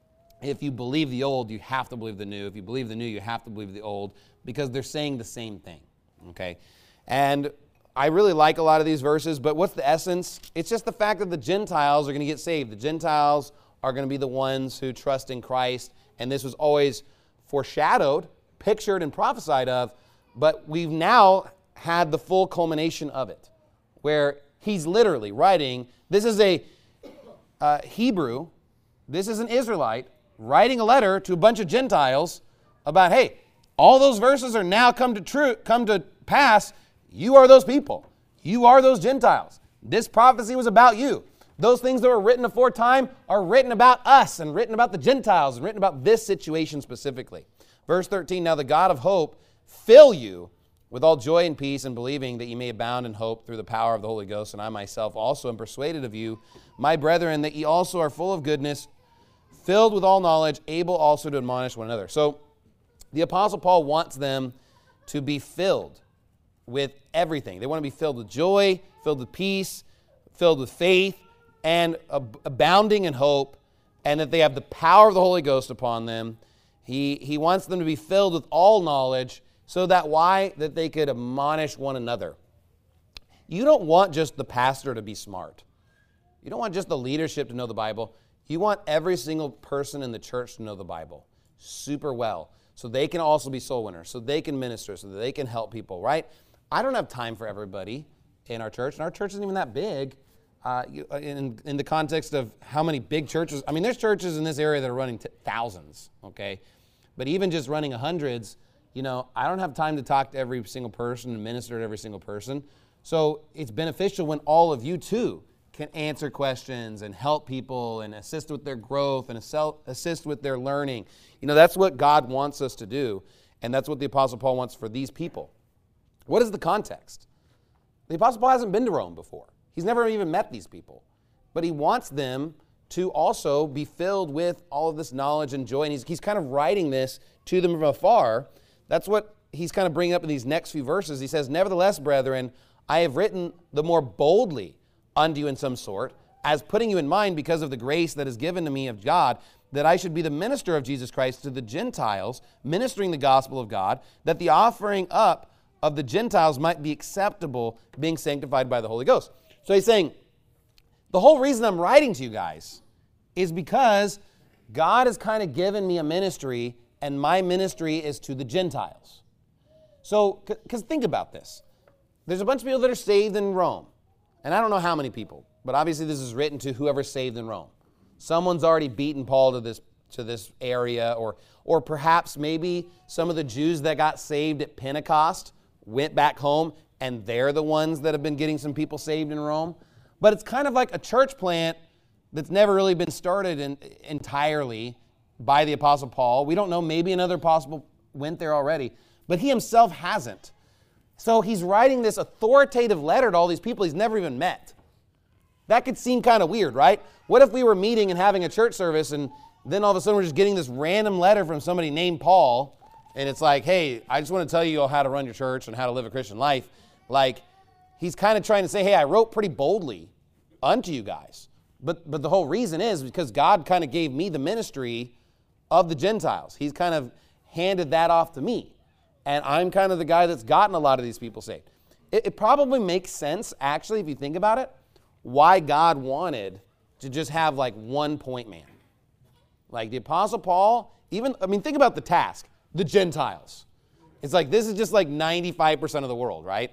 If you believe the old, you have to believe the new. If you believe the new, you have to believe the old, because they're saying the same thing, okay? And I really like a lot of these verses, but what's the essence? It's just the fact that the Gentiles are going to get saved. The Gentiles are going to be the ones who trust in Christ, and this was always foreshadowed, pictured, and prophesied of, but we've now had the full culmination of it, where he's literally writing, this is a uh, Hebrew, this is an Israelite, writing a letter to a bunch of Gentiles about, hey, all those verses are now come to true, come to pass. You are those people. You are those Gentiles. This prophecy was about you. Those things that were written aforetime are written about us and written about the Gentiles and written about this situation specifically. Verse thirteen, now the God of hope fill you with all joy and peace in believing, that you may abound in hope through the power of the Holy Ghost. And I myself also am persuaded of you, my brethren, that ye also are full of goodness, filled with all knowledge, able also to admonish one another. So the Apostle Paul wants them to be filled with everything. They want to be filled with joy, filled with peace, filled with faith, and ab- abounding in hope, and that they have the power of the Holy Ghost upon them. He, he wants them to be filled with all knowledge, so that why? That they could admonish one another. You don't want just the pastor to be smart. You don't want just the leadership to know the Bible. You want every single person in the church to know the Bible super well, so they can also be soul winners, so they can minister, so that they can help people, right? I don't have time for everybody in our church, and our church isn't even that big uh, in, in the context of how many big churches. I mean, there's churches in this area that are running t- thousands, okay? But even just running hundreds, you know, I don't have time to talk to every single person and minister to every single person. So it's beneficial when all of you, too, can answer questions and help people and assist with their growth and assist with their learning. You know, that's what God wants us to do, and that's what the Apostle Paul wants for these people. What is the context? The Apostle Paul hasn't been to Rome before. He's never even met these people. But he wants them to also be filled with all of this knowledge and joy, and he's, he's kind of writing this to them from afar. That's what he's kind of bringing up in these next few verses. He says, nevertheless, brethren, I have written the more boldly unto you in some sort, as putting you in mind because of the grace that is given to me of God, that I should be the minister of Jesus Christ to the Gentiles, ministering the gospel of God, that the offering up of the Gentiles might be acceptable, being sanctified by the Holy Ghost. So he's saying, the whole reason I'm writing to you guys is because God has kind of given me a ministry, and my ministry is to the Gentiles. So, because think about this. There's a bunch of people that are saved in Rome, and I don't know how many people, but obviously this is written to whoever's saved in Rome. Someone's already beaten Paul to this to this area, or or perhaps maybe some of the Jews that got saved at Pentecost went back home, and they're the ones that have been getting some people saved in Rome. But it's kind of like a church plant that's never really been started in, entirely by the Apostle Paul. We don't know, maybe another apostle went there already, but he himself hasn't. So he's writing this authoritative letter to all these people he's never even met. That could seem kind of weird, right? What if we were meeting and having a church service, and then all of a sudden we're just getting this random letter from somebody named Paul, and it's like, hey, I just want to tell you all how to run your church and how to live a Christian life. Like, he's kind of trying to say, hey, I wrote pretty boldly unto you guys. But but the whole reason is because God kind of gave me the ministry of the Gentiles. He's kind of handed that off to me. And I'm kind of the guy that's gotten a lot of these people saved. It, it probably makes sense, actually, if you think about it, why God wanted to just have like one point man. Like the Apostle Paul, even, I mean, think about the task, the Gentiles. It's like, this is just like ninety-five percent of the world, right?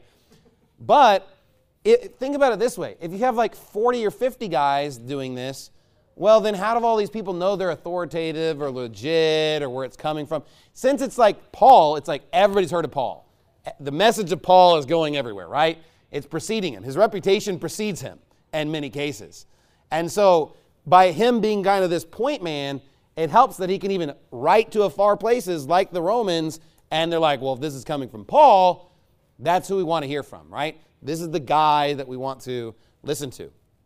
But it, think about it this way. If you have like forty or fifty guys doing this, well, then how do all these people know they're authoritative or legit or where it's coming from? Since it's like Paul, it's like everybody's heard of Paul. The message of Paul is going everywhere, right? It's preceding him. His reputation precedes him in many cases. And so by him being kind of this point man, it helps that he can even write to afar places like the Romans, and they're like, well, if this is coming from Paul, that's who we want to hear from, right? This is the guy that we want to listen to.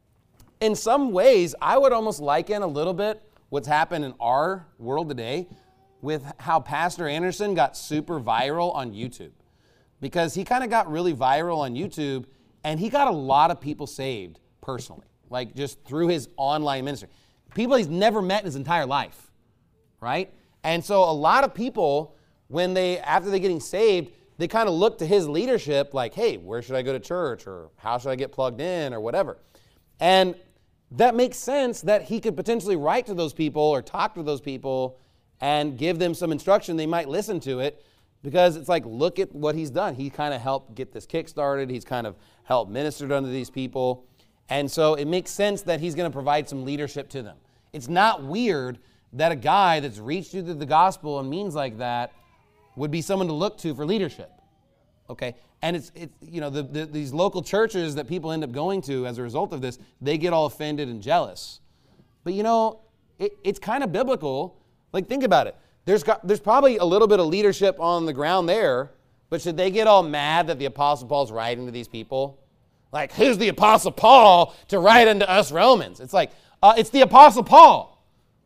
In some ways, I would almost liken a little bit what's happened in our world today with how Pastor Anderson got super viral on YouTube. Because he kind of got really viral on YouTube, and he got a lot of people saved personally, like just through his online ministry. People he's never met in his entire life, right? And so a lot of people, when they, after they're getting saved, they kind of look to his leadership like, hey, where should I go to church? Or how should I get plugged in? Or whatever. And that makes sense that he could potentially write to those people or talk to those people and give them some instruction. They might listen to it because it's like, look at what he's done. He kind of helped get this kick started. He's kind of helped minister unto these people. And so it makes sense that he's going to provide some leadership to them. It's not weird that a guy that's reached you through the gospel and means like that would be someone to look to for leadership. Okay? And it's, it's you know, the, the, these local churches that people end up going to as a result of this, they get all offended and jealous. But you know, it, it's kind of biblical. Like, think about it. There's got, there's probably a little bit of leadership on the ground there, but should they get all mad that the Apostle Paul's writing to these people? Like, who's the Apostle Paul to write unto us Romans? It's like, uh, it's the Apostle Paul.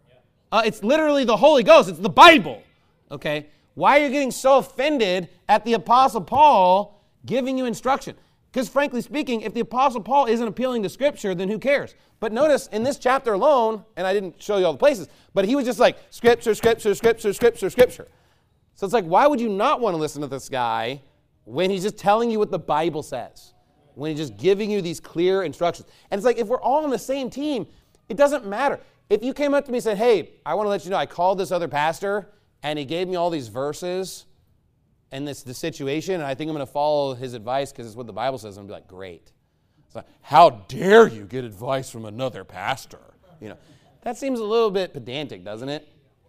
Uh, it's literally the Holy Ghost. It's the Bible. Okay? Why are you getting so offended at the Apostle Paul giving you instruction? Because frankly speaking, if the Apostle Paul isn't appealing to Scripture, then who cares? But notice in this chapter alone, and I didn't show you all the places, but he was just like, Scripture, Scripture, Scripture, Scripture, Scripture. So it's like, why would you not want to listen to this guy when he's just telling you what the Bible says? When he's just giving you these clear instructions. And it's like, if we're all on the same team, it doesn't matter. If you came up to me and said, hey, I want to let you know I called this other pastor, and he gave me all these verses and this the situation, and I think I'm going to follow his advice because it's what the Bible says. I'm going to be like, great. It's like, how dare you get advice from another pastor? You know, that seems a little bit pedantic, doesn't it?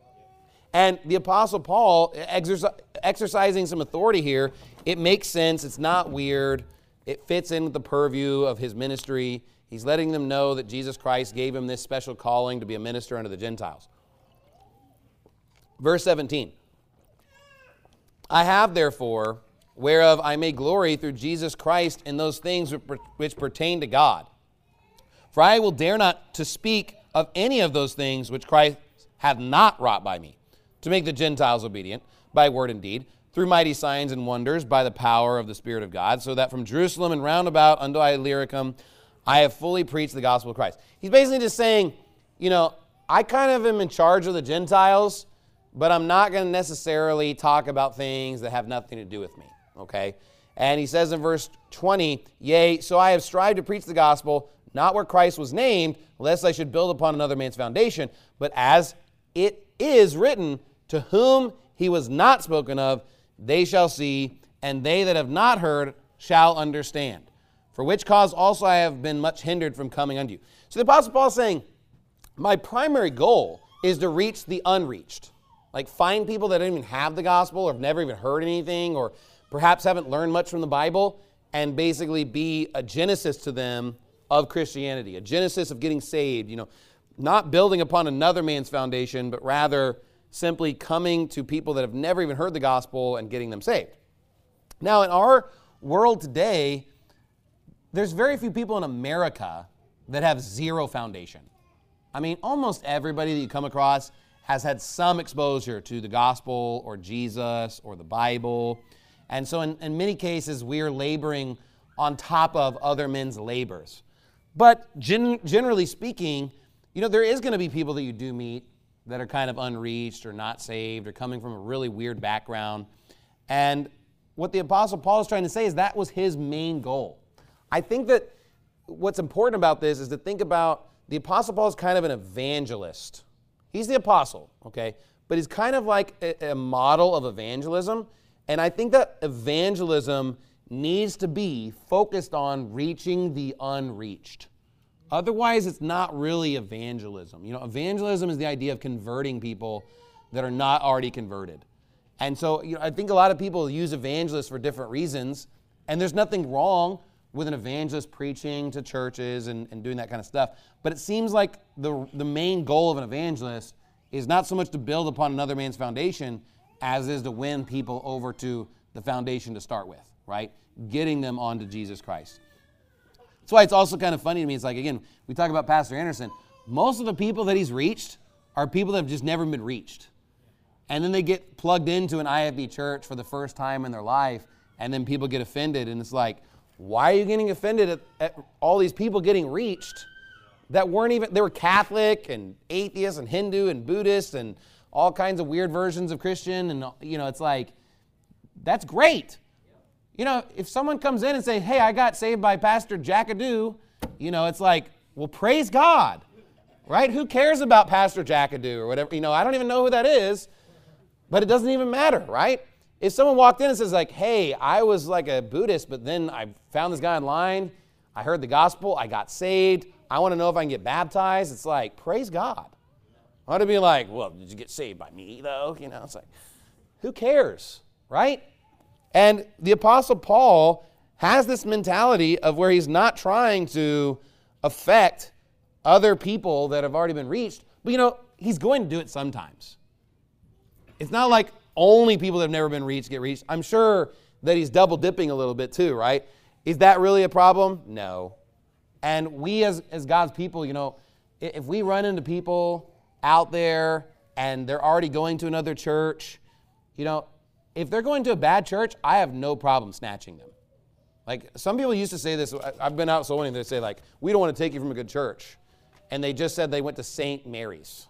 And the Apostle Paul, exerci- exercising some authority here, it makes sense. It's not weird. It fits in with the purview of his ministry. He's letting them know that Jesus Christ gave him this special calling to be a minister unto the Gentiles. Verse seventeen. I have, therefore, whereof I may glory through Jesus Christ in those things which pertain to God. For I will dare not to speak of any of those things which Christ hath not wrought by me, to make the Gentiles obedient by word and deed, through mighty signs and wonders by the power of the Spirit of God, so that from Jerusalem and round about unto Illyricum I have fully preached the gospel of Christ. He's basically just saying, you know, I kind of am in charge of the Gentiles, but I'm not going to necessarily talk about things that have nothing to do with me, okay? And he says in verse twenty, yea, so I have strived to preach the gospel, not where Christ was named, lest I should build upon another man's foundation, but as it is written, to whom he was not spoken of, they shall see, and they that have not heard shall understand. For which cause also I have been much hindered from coming unto you. So the Apostle Paul is saying, my primary goal is to reach the unreached. Like find people that don't even have the gospel or have never even heard anything or perhaps haven't learned much from the Bible and basically be a genesis to them of Christianity, a genesis of getting saved, you know, not building upon another man's foundation, but rather simply coming to people that have never even heard the gospel and getting them saved. Now, in our world today, there's very few people in America that have zero foundation. I mean, almost everybody that you come across has had some exposure to the gospel or Jesus or the Bible. And so in, in many cases, we are laboring on top of other men's labors. But gen- generally speaking, you know, there is going to be people that you do meet that are kind of unreached or not saved or coming from a really weird background. And what the Apostle Paul is trying to say is that was his main goal. I think that what's important about this is to think about the Apostle Paul is kind of an evangelist. He's the apostle, okay? But he's kind of like a, a model of evangelism. And I think that evangelism needs to be focused on reaching the unreached. Otherwise, it's not really evangelism. You know, evangelism is the idea of converting people that are not already converted. And so, you know, I think a lot of people use evangelists for different reasons, and there's nothing wrong with an evangelist preaching to churches and, and doing that kind of stuff. But it seems like the, the main goal of an evangelist is not so much to build upon another man's foundation as is to win people over to the foundation to start with, right? Getting them onto Jesus Christ. That's why it's also kind of funny to me. It's like, again, we talk about Pastor Anderson. Most of the people that he's reached are people that have just never been reached. And then they get plugged into an I F B church for the first time in their life, and then people get offended. And it's like, why are you getting offended at, at all these people getting reached that weren't even, they were Catholic and atheist and Hindu and Buddhist and all kinds of weird versions of Christian. And, you know, it's like, that's great. You know, if someone comes in and say, hey, I got saved by Pastor Jackadoo, you know, it's like, well, praise God, right? Who cares about Pastor Jackadoo or whatever? You know, I don't even know who that is, but it doesn't even matter, right? If someone walked in and says like, hey, I was like a Buddhist, but then I found this guy online, I heard the gospel, I got saved, I want to know if I can get baptized, it's like, praise God. I want to be like, well, did you get saved by me though? You know, it's like, who cares, right? And the Apostle Paul has this mentality of where he's not trying to affect other people that have already been reached, but you know, he's going to do it sometimes. It's not like only people that have never been reached get reached. I'm sure that he's double dipping a little bit too, right? Is that really a problem? No. And we as, as God's people, you know, if we run into people out there and they're already going to another church, you know, if they're going to a bad church, I have no problem snatching them. Like some people used to say this, I've been out so many, they say like, we don't want to take you from a good church. And they just said they went to Saint Mary's.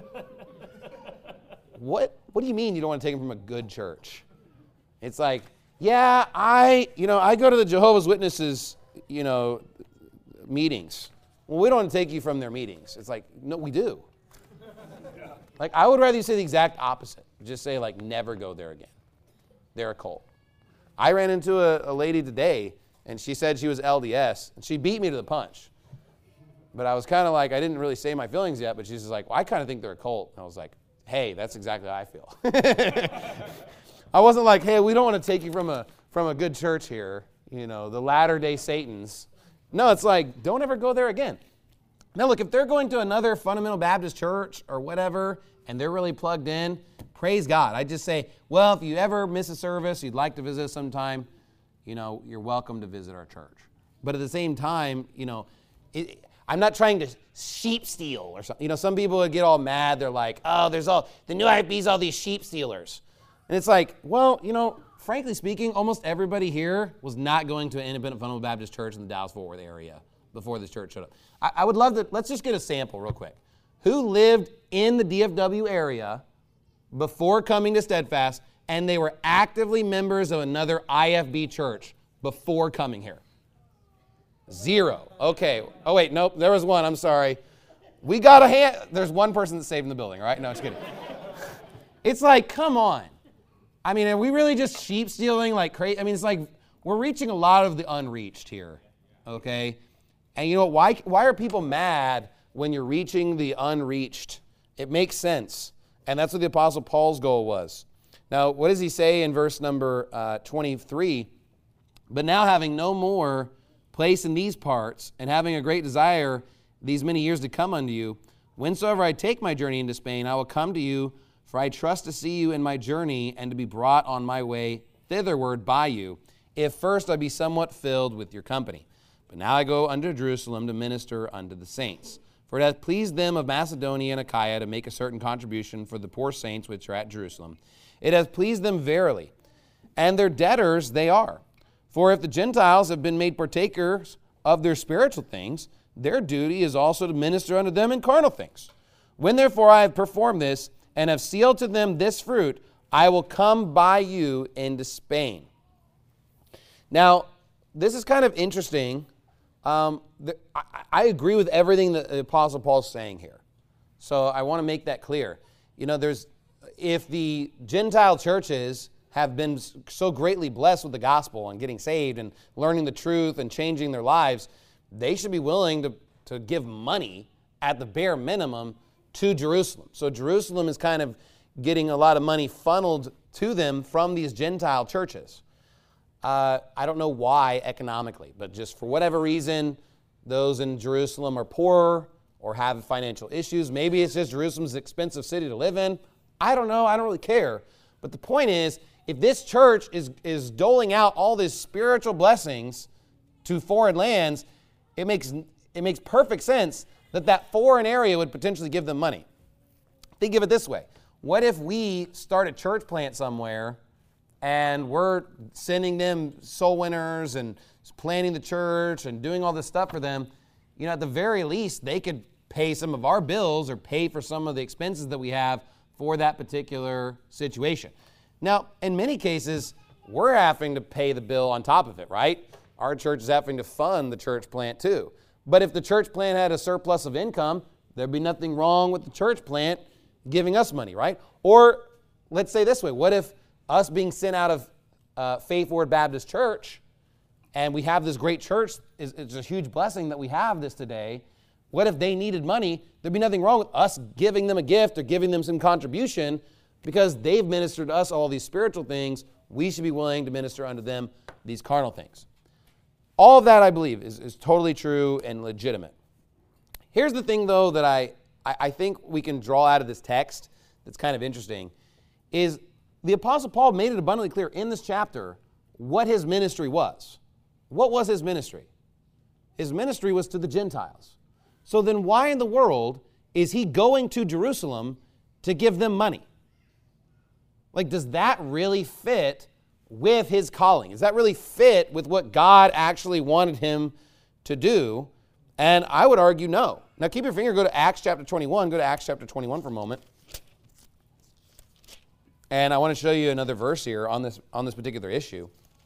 What What do you mean you don't want to take them from a good church? It's like, yeah, I, you know, I go to the Jehovah's Witnesses, you know, meetings. Well, we don't want to take you from their meetings. It's like, no, we do. Like, I would rather you say the exact opposite. Just say, like, never go there again. They're a cult. I ran into a, a lady today, and she said she was L D S, and she beat me to the punch. But I was kind of like, I didn't really say my feelings yet, but she's just like, well, I kind of think they're a cult. And I was like, hey, that's exactly how I feel. I wasn't like, hey, we don't want to take you from a from a good church here, you know, the Latter-day Satans. No, it's like, don't ever go there again. Now, look, if they're going to another fundamental Baptist church or whatever, and they're really plugged in, praise God. I just say, well, if you ever miss a service, you'd like to visit us sometime, you know, you're welcome to visit our church. But at the same time, you know, it, I'm not trying to sheep steal or something. You know, some people would get all mad. They're like, oh, there's all, the new I F B's all these sheep stealers. And it's like, well, you know, frankly speaking, almost everybody here was not going to an independent fundamental Baptist church in the Dallas-Fort Worth area before this church showed up. I, I would love to, let's just get a sample real quick. Who lived in the D F W area before coming to Steadfast, and they were actively members of another I F B church before coming here? Zero. Okay. Oh, wait, nope, there was one, I'm sorry. We got a hand, there's one person that's saved in the building, right? No, just kidding. It's like, come on. I mean, are we really just sheep stealing like crazy? I mean, it's like we're reaching a lot of the unreached here, okay? And you know what? Why, why are people mad when you're reaching the unreached? It makes sense. And that's what the Apostle Paul's goal was. Now, what does he say in verse number uh, twenty-three? But now having no more place in these parts, and having a great desire these many years to come unto you, whensoever I take my journey into Spain, I will come to you, for I trust to see you in my journey, and to be brought on my way thitherward by you, if first I be somewhat filled with your company. But now I go unto Jerusalem to minister unto the saints. For it hath pleased them of Macedonia and Achaia to make a certain contribution for the poor saints which are at Jerusalem. It hath pleased them verily, and their debtors they are. For if the Gentiles have been made partakers of their spiritual things, their duty is also to minister unto them in carnal things. When therefore I have performed this, and have sealed to them this fruit, I will come by you into Spain. Now, this is kind of interesting. Um, the, I, I agree with everything that the Apostle Paul is saying here. So I want to make that clear. You know, there's, if the Gentile churches have been so greatly blessed with the gospel and getting saved and learning the truth and changing their lives, they should be willing to, to give money at the bare minimum to Jerusalem. So Jerusalem is kind of getting a lot of money funneled to them from these Gentile churches. Uh, I don't know why economically, but just for whatever reason, those in Jerusalem are poor or have financial issues. Maybe it's just Jerusalem's an expensive city to live in. I don't know. I don't really care. But the point is, if this church is, is doling out all these spiritual blessings to foreign lands, it makes, it makes perfect sense that that foreign area would potentially give them money. Think of it this way. What if we start a church plant somewhere and we're sending them soul winners and planning the church and doing all this stuff for them? You know, at the very least, they could pay some of our bills or pay for some of the expenses that we have for that particular situation. Now, in many cases, we're having to pay the bill on top of it, right? Our church is having to fund the church plant too. But if the church plant had a surplus of income, there'd be nothing wrong with the church plant giving us money, right? Or let's say this way, what if us being sent out of uh, Faith Word Baptist Church, and we have this great church, it's, it's a huge blessing that we have this today. What if they needed money? There'd be nothing wrong with us giving them a gift or giving them some contribution because they've ministered to us all these spiritual things. We should be willing to minister unto them these carnal things. All of that, I believe, is, is totally true and legitimate. Here's the thing, though, that I, I, I think we can draw out of this text that's kind of interesting, is the Apostle Paul made it abundantly clear in this chapter what his ministry was. What was his ministry? His ministry was to the Gentiles. So then why in the world is he going to Jerusalem to give them money? Like, does that really fit with his calling? Does that really fit with what God actually wanted him to do? And I would argue no. Now keep your finger, go to Acts chapter twenty-one. Go to Acts chapter twenty-one for a moment. And I want to show you another verse here on this, on this particular issue.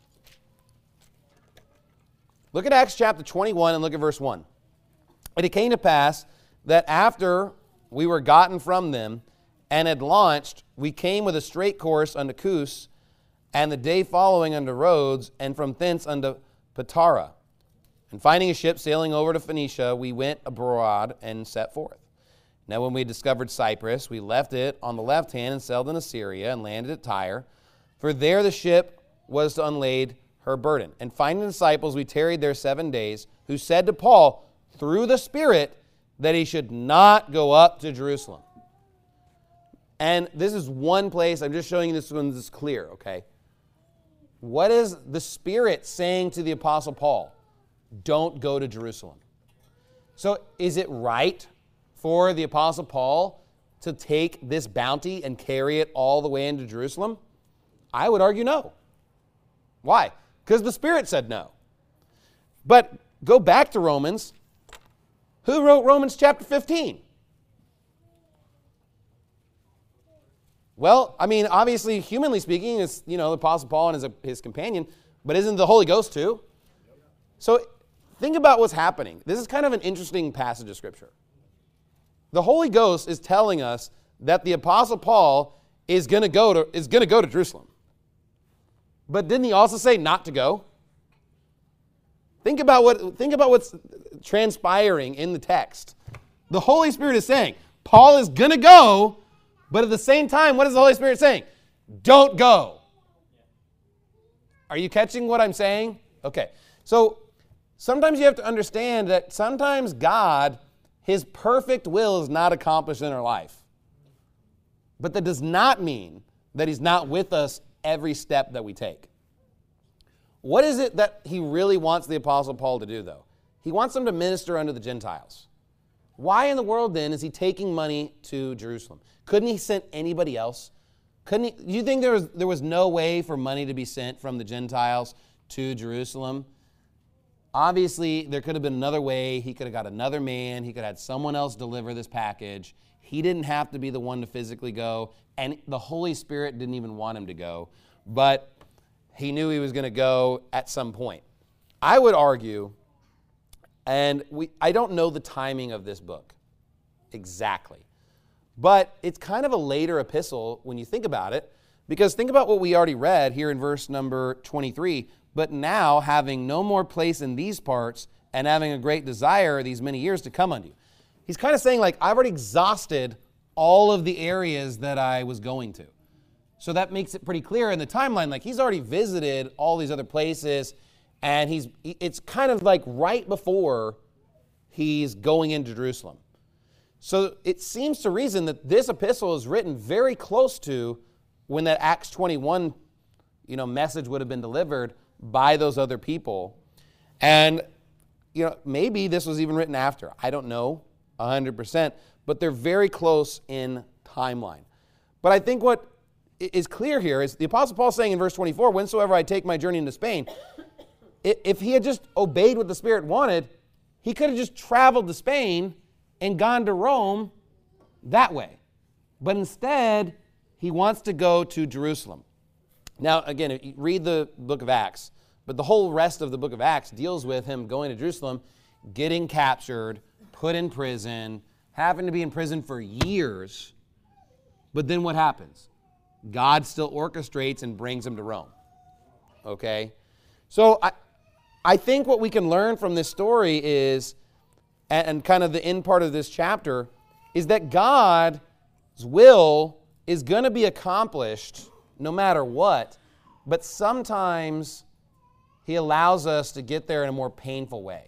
Look at Acts chapter twenty-one and look at verse one. And it came to pass that after we were gotten from them and had launched, we came with a straight course unto Cus, and the day following unto Rhodes, and from thence unto Patara. And finding a ship sailing over to Phoenicia, we went abroad and set forth. Now when we discovered Cyprus, we left it on the left hand and sailed into Syria and landed at Tyre, for there the ship was to unlade her burden. And finding disciples, we tarried there seven days, who said to Paul, through the Spirit, that he should not go up to Jerusalem. And this is one place, I'm just showing you this one that's clear, okay? What is the Spirit saying to the Apostle Paul? Don't go to Jerusalem. So is it right for the Apostle Paul to take this bounty and carry it all the way into Jerusalem? I would argue no. Why? Because the Spirit said no. But go back to Romans. Who wrote Romans chapter fifteen? Well, I mean, obviously, humanly speaking, it's, you know, the Apostle Paul and his, his companion, but isn't the Holy Ghost too? So think about what's happening. This is kind of an interesting passage of Scripture. The Holy Ghost is telling us that the Apostle Paul is going to go to is going to go to Jerusalem. But didn't he also say not to go? Think about what think about what's transpiring in the text. The Holy Spirit is saying, Paul is going to go, but at the same time, what is the Holy Spirit saying? Don't go. Are you catching what I'm saying? Okay. So sometimes you have to understand that sometimes God, His perfect will is not accomplished in our life. But that does not mean that He's not with us every step that we take. What is it that He really wants the Apostle Paul to do, though? He wants them to minister unto the Gentiles. Why in the world, then, is he taking money to Jerusalem? Couldn't he send anybody else? Couldn't he? Do you think there was, there was no way for money to be sent from the Gentiles to Jerusalem? Obviously, there could have been another way. He could have got another man. He could have had someone else deliver this package. He didn't have to be the one to physically go, and the Holy Spirit didn't even want him to go, but he knew he was going to go at some point. I would argue, and we, I don't know the timing of this book exactly, but it's kind of a later epistle when you think about it, because think about what we already read here in verse number twenty-three. But now, having no more place in these parts, and having a great desire these many years to come unto you. He's kind of saying, like, I've already exhausted all of the areas that I was going to. So that makes it pretty clear in the timeline, like he's already visited all these other places, and he's it's kind of like right before he's going into Jerusalem. So it seems to reason that this epistle is written very close to when that Acts twenty-one, you know, message would have been delivered by those other people. And, you know, maybe this was even written after. I don't know one hundred percent, but they're very close in timeline. But I think what is clear here is the Apostle Paul saying in verse twenty-four, whensoever I take my journey into Spain, if he had just obeyed what the Spirit wanted, he could have just traveled to Spain and gone to Rome that way. But instead, he wants to go to Jerusalem. Now, again, if you read the book of Acts, but the whole rest of the book of Acts deals with him going to Jerusalem, getting captured, put in prison, having to be in prison for years. But then what happens? God still orchestrates and brings him to Rome. Okay? So I, I think what we can learn from this story is, and, and kind of the end part of this chapter, is that God's will is going to be accomplished no matter what, but sometimes He allows us to get there in a more painful way.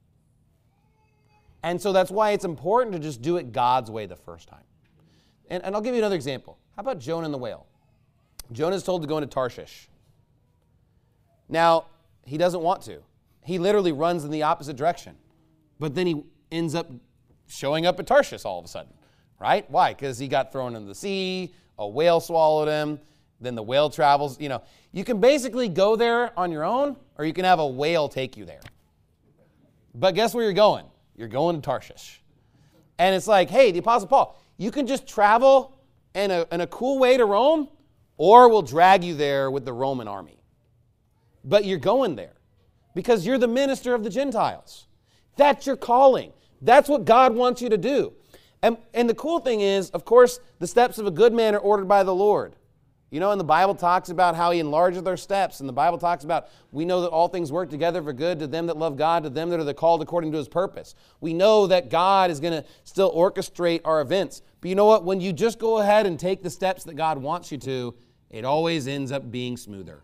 And so that's why it's important to just do it God's way the first time. And, and I'll give you another example. How about Jonah and the whale? Jonah is told to go into Tarshish. Now, he doesn't want to. He literally runs in the opposite direction. But then he ends up showing up at Tarshish all of a sudden, right? Why? Because he got thrown into the sea, a whale swallowed him, then the whale travels. You know, you can basically go there on your own, or you can have a whale take you there. But guess where you're going? You're going to Tarshish. And it's like, hey, the Apostle Paul, you can just travel in a, in a cool way to Rome, or we'll drag you there with the Roman army. But you're going there because you're the minister of the Gentiles. That's your calling. That's what God wants you to do. And, and the cool thing is, of course, the steps of a good man are ordered by the Lord. You know, and the Bible talks about how He enlarges their steps. And the Bible talks about, we know that all things work together for good to them that love God, to them that are the called according to His purpose. We know that God is going to still orchestrate our events. But you know what? When you just go ahead and take the steps that God wants you to, it always ends up being smoother.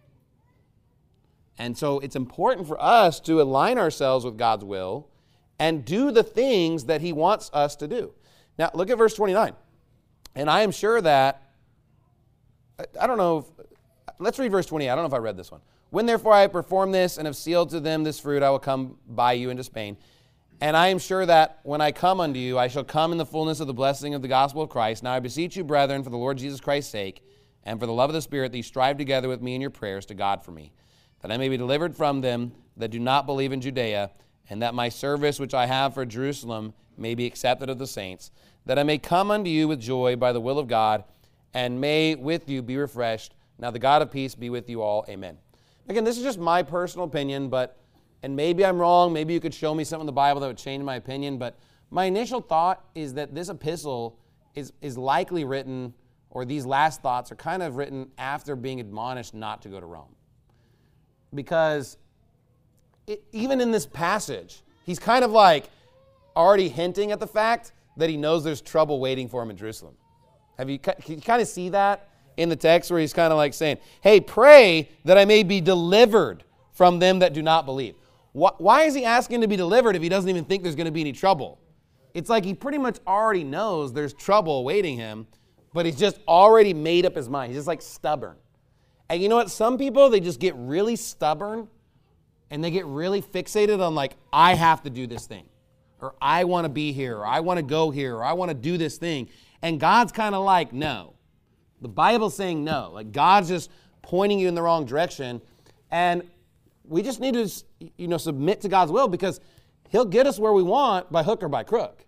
And so it's important for us to align ourselves with God's will and do the things that He wants us to do. Now, look at verse twenty-nine. And I am sure that, I don't know, if, let's read verse twenty. I don't know if I read this one. When therefore I have performed this and have sealed to them this fruit, I will come by you into Spain. And I am sure that when I come unto you, I shall come in the fullness of the blessing of the gospel of Christ. Now I beseech you, brethren, for the Lord Jesus Christ's sake, And for the love of the Spirit, that you strive together with me in your prayers to God for me, that I may be delivered from them that do not believe in Judea, and that my service which I have for Jerusalem may be accepted of the saints, that I may come unto you with joy by the will of God, and may with you be refreshed. Now the God of peace be with you all. Amen. Again, this is just my personal opinion, but, and maybe I'm wrong, maybe you could show me something in the Bible that would change my opinion, but my initial thought is that this epistle is, is likely written, or these last thoughts are kind of written after being admonished not to go to Rome. Because it, even in this passage, he's kind of like already hinting at the fact that he knows there's trouble waiting for him in Jerusalem. Have you, can you kind of see that in the text where he's kind of like saying, hey, pray that I may be delivered from them that do not believe. Why is he asking to be delivered if he doesn't even think there's going to be any trouble? It's like he pretty much already knows there's trouble awaiting him, but he's just already made up his mind. He's just like stubborn. And you know what? Some people, they just get really stubborn and they get really fixated on like, I have to do this thing, or I want to be here, or I want to go here, or I want to do this thing. And God's kind of like, no. The Bible's saying no. Like God's just pointing you in the wrong direction. And we just need to, you know, submit to God's will, because he'll get us where we want by hook or by crook.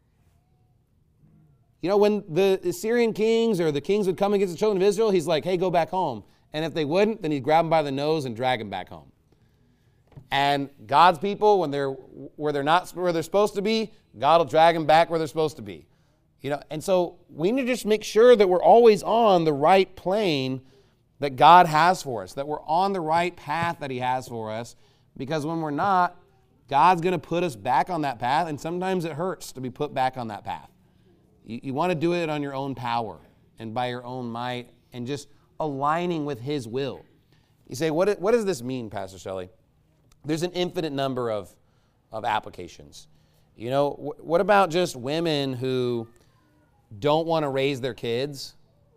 You know, when the Assyrian kings or the kings would come against the children of Israel, he's like, hey, go back home. And if they wouldn't, then he'd grab them by the nose and drag them back home. And God's people, when they're where they're not where they're supposed to be, God will drag them back where they're supposed to be. You know, and so we need to just make sure that we're always on the right plane that God has for us, that we're on the right path that he has for us, because when we're not, God's going to put us back on that path, and sometimes it hurts to be put back on that path. You, you want to do it on your own power and by your own might and just aligning with his will. You say, what, what does this mean, Pastor Shelley? There's an infinite number of, of applications. You know, wh- what about just women who don't want to raise their kids,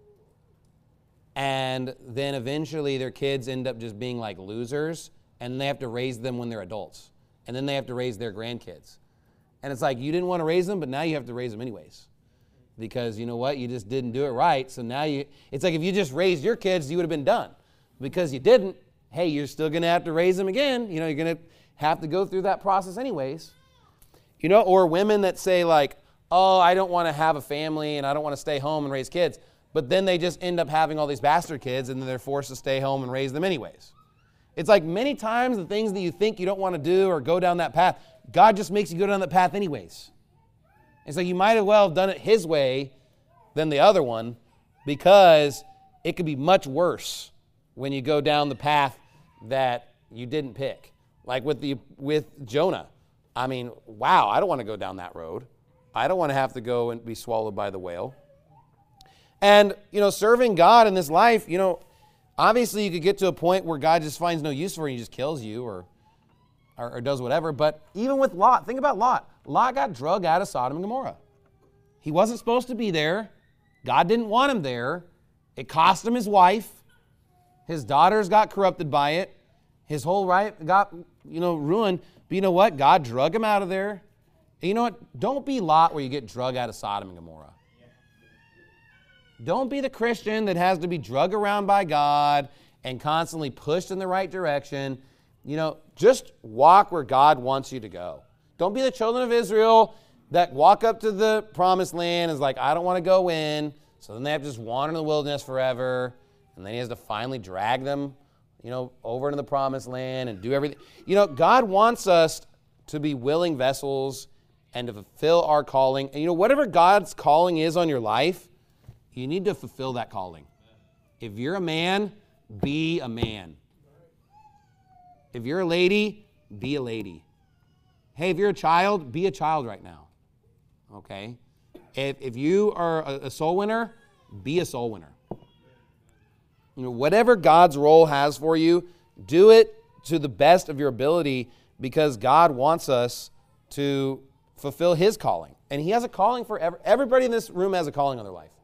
and then eventually their kids end up just being like losers, and they have to raise them when they're adults, and then they have to raise their grandkids. And it's like, you didn't want to raise them, but now you have to raise them anyways. Because you know what? You just didn't do it right. So now you, it's like if you just raised your kids, you would have been done. Because you didn't, hey, you're still going to have to raise them again. You know, you're going to have to go through that process anyways. You know, or women that say like, oh, I don't want to have a family and I don't want to stay home and raise kids. But then they just end up having all these bastard kids, and then they're forced to stay home and raise them anyways. It's like many times the things that you think you don't want to do or go down that path, God just makes you go down that path anyways. It's like you might as well have done it his way than the other one, because it could be much worse when you go down the path that you didn't pick. Like with the with Jonah. I mean, wow, I don't want to go down that road. I don't want to have to go and be swallowed by the whale. And, you know, serving God in this life, you know, obviously you could get to a point where God just finds no use for you and he just kills you or, or, or does whatever. But even with Lot, think about Lot. Lot got drugged out of Sodom and Gomorrah. He wasn't supposed to be there. God didn't want him there. It cost him his wife. His daughters got corrupted by it. His whole life got, you know, ruined. But you know what? God drug him out of there. And you know what? Don't be Lot where you get drugged out of Sodom and Gomorrah. Don't be the Christian that has to be drugged around by God and constantly pushed in the right direction. You know, just walk where God wants you to go. Don't be the children of Israel that walk up to the promised land and is like, I don't want to go in. So then they have to just wander in the wilderness forever. And then he has to finally drag them, you know, over into the promised land and do everything. You know, God wants us to be willing vessels and to fulfill our calling. And you know, whatever God's calling is on your life, you need to fulfill that calling. If you're a man, be a man. If you're a lady, be a lady. Hey, if you're a child, be a child right now. Okay? If, if you are a, a soul winner, be a soul winner. You know, whatever God's role has for you, do it to the best of your ability, because God wants us to fulfill his calling. And he has a calling for every, everybody in this room has a calling on their life.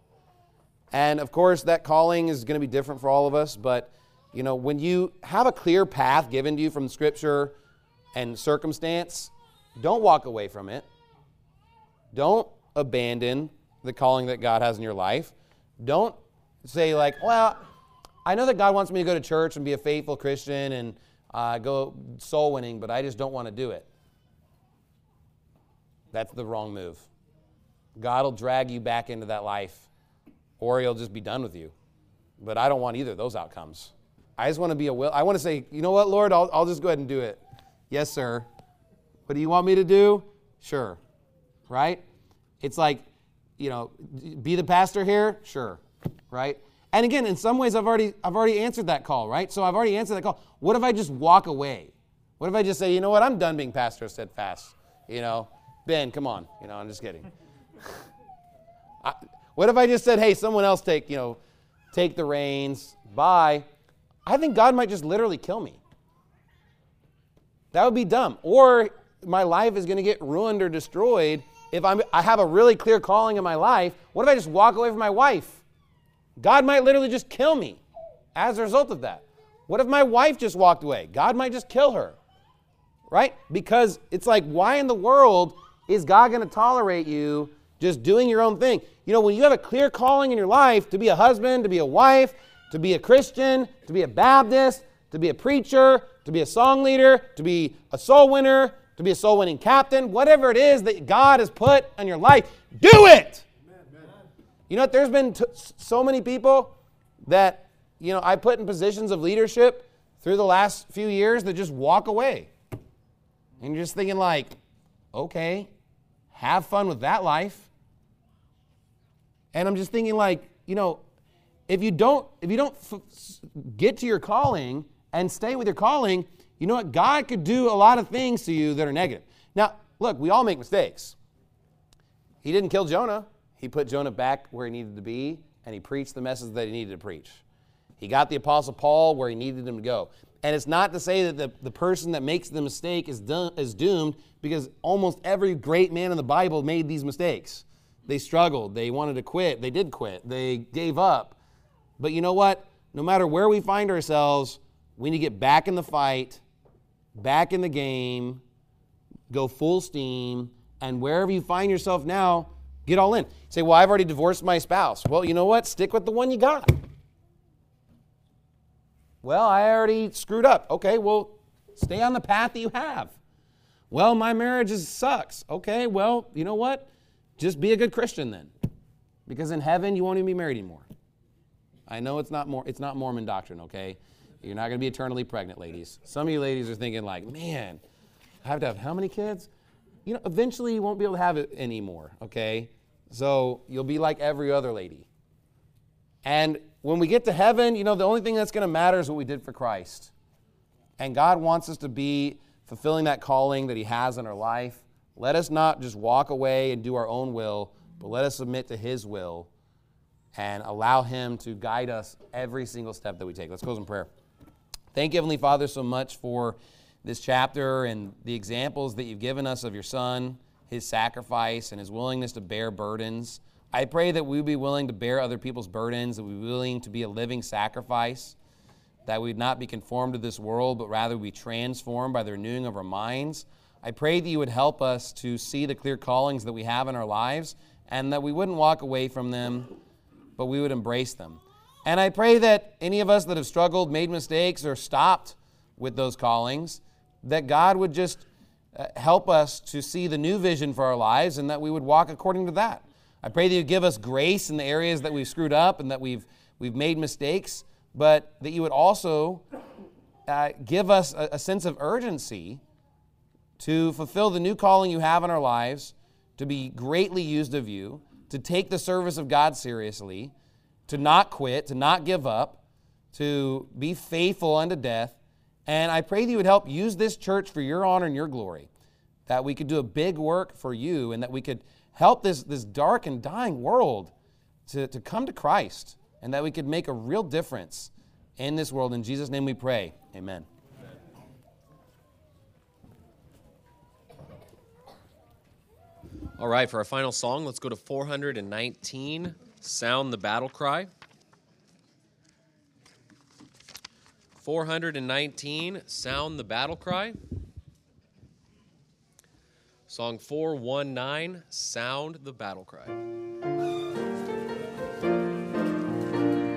And of course, that calling is going to be different for all of us. But, you know, when you have a clear path given to you from Scripture and circumstance, don't walk away from it. Don't abandon the calling that God has in your life. Don't say like, well, I know that God wants me to go to church and be a faithful Christian and uh, go soul winning, but I just don't want to do it. That's the wrong move. God will drag you back into that life, or he'll just be done with you. But I don't want either of those outcomes. I just want to be a will. I want to say, you know what, Lord, I'll, I'll just go ahead and do it. Yes, sir. What do you want me to do? Sure. Right? It's like, you know, be the pastor here? Sure. Right? And again, in some ways, I've already I've already answered that call, right? So I've already answered that call. What if I just walk away? What if I just say, you know what, I'm done being pastor of Steadfast. You know, Ben, come on. You know, I'm just kidding. I, what if I just said, hey, someone else take, you know, take the reins. Bye. I think God might just literally kill me. That would be dumb. Or my life is going to get ruined or destroyed if I'm, I have a really clear calling in my life. What if I just walk away from my wife? God might literally just kill me as a result of that. What if my wife just walked away? God might just kill her, right? Because it's like, why in the world is God going to tolerate you just doing your own thing? You know, when you have a clear calling in your life to be a husband, to be a wife, to be a Christian, to be a Baptist, to be a preacher, to be a song leader, to be a soul winner, to be a soul winning captain, whatever it is that God has put in your life, do it! You know what? There's been t- so many people that, you know, I put in positions of leadership through the last few years that just walk away. And you're just thinking like, okay, have fun with that life. And I'm just thinking like, you know, if you don't, if you don't f- get to your calling and stay with your calling, you know what? God could do a lot of things to you that are negative. Now, look, we all make mistakes. He didn't kill Jonah. He put Jonah back where he needed to be, and he preached the message that he needed to preach. He got the Apostle Paul where he needed him to go. And it's not to say that the, the person that makes the mistake is, do, is doomed, because almost every great man in the Bible made these mistakes. They struggled. They wanted to quit. They did quit. They gave up. But you know what? No matter where we find ourselves, we need to get back in the fight, back in the game, go full steam, and wherever you find yourself now, get all in. You say, well, I've already divorced my spouse. Well, you know what? Stick with the one you got. Well, I already screwed up. Okay, well, stay on the path that you have. Well, my marriage is, sucks. Okay, well, you know what? Just be a good Christian then. Because in heaven, you won't even be married anymore. I know it's not more, it's not Mormon doctrine, okay? You're not going to be eternally pregnant, ladies. Some of you ladies are thinking like, man, I have to have how many kids? You know, eventually you won't be able to have it anymore, okay? So you'll be like every other lady. And when we get to heaven, you know, the only thing that's going to matter is what we did for Christ. And God wants us to be fulfilling that calling that he has in our life. Let us not just walk away and do our own will, but let us submit to his will and allow him to guide us every single step that we take. Let's close in prayer. Thank you, Heavenly Father, so much for this chapter and the examples that you've given us of your Son, his sacrifice, and his willingness to bear burdens. I pray that we would be willing to bear other people's burdens, that we would be willing to be a living sacrifice, that we would not be conformed to this world, but rather be transformed by the renewing of our minds. I pray that you would help us to see the clear callings that we have in our lives, and that we wouldn't walk away from them, but we would embrace them. And I pray that any of us that have struggled, made mistakes, or stopped with those callings, that God would just uh, help us to see the new vision for our lives, and that we would walk according to that. I pray that you give us grace in the areas that we've screwed up and that we've we've made mistakes, but that you would also uh, give us a, a sense of urgency to fulfill the new calling you have in our lives, to be greatly used of you, to take the service of God seriously, to not quit, to not give up, to be faithful unto death. And I pray that you would help use this church for your honor and your glory, that we could do a big work for you, and that we could help this, this dark and dying world to, to come to Christ, and that we could make a real difference in this world. In Jesus' name we pray. Amen. All right, for our final song, let's go to four hundred nineteen, Sound the Battle Cry. four hundred nineteen, Sound the Battle Cry. Song four one nine, Sound the Battle Cry.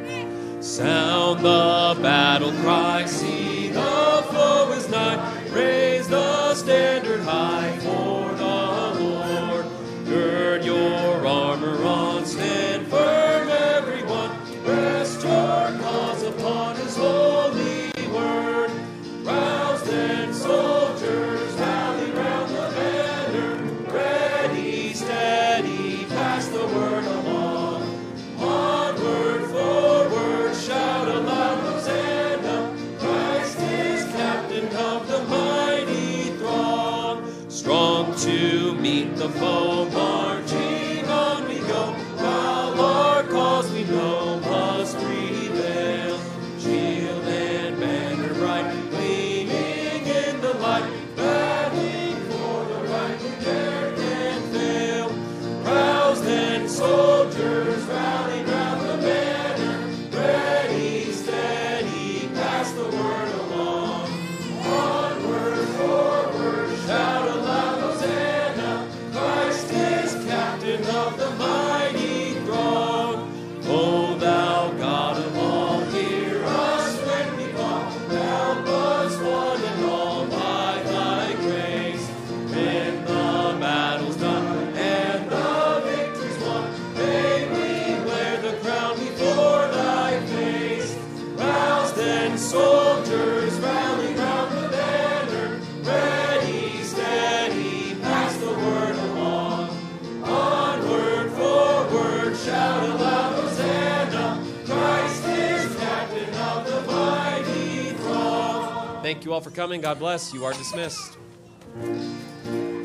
Sound the battle cry, see the foe is nigh. Raise the standard high for the Lord. Gird your armor on, stand firm everyone. Rest your cause upon his holy word. Rouse then soldiers, rally round the banner. Ready, steady, pass the word along. Onward, forward, shout aloud, Hosanna. Christ is captain of the mighty throng. Strong to meet the foe, marching on we go. While our cause we know must prevail. Shield and banner bright, gleaming in the light. Battling for the right who dare can fail. Rouse then soldiers, rally round the banner. Ready, steady, pass the word along. Onward, forward, shout aloud, Hosanna. Christ is captain of the mighty throng. O thou God of all, hear us when we call. Help us one and all by thy grace. When the battle's done and the victory's won, may we wear the crown before thy face. Rouse then soldiers, rally round the banner. Ready, steady, pass the word along. Onward, forward, shout aloud, Hosanna. Christ is captain of the mighty throng. Thank you all for coming. God bless. You are dismissed.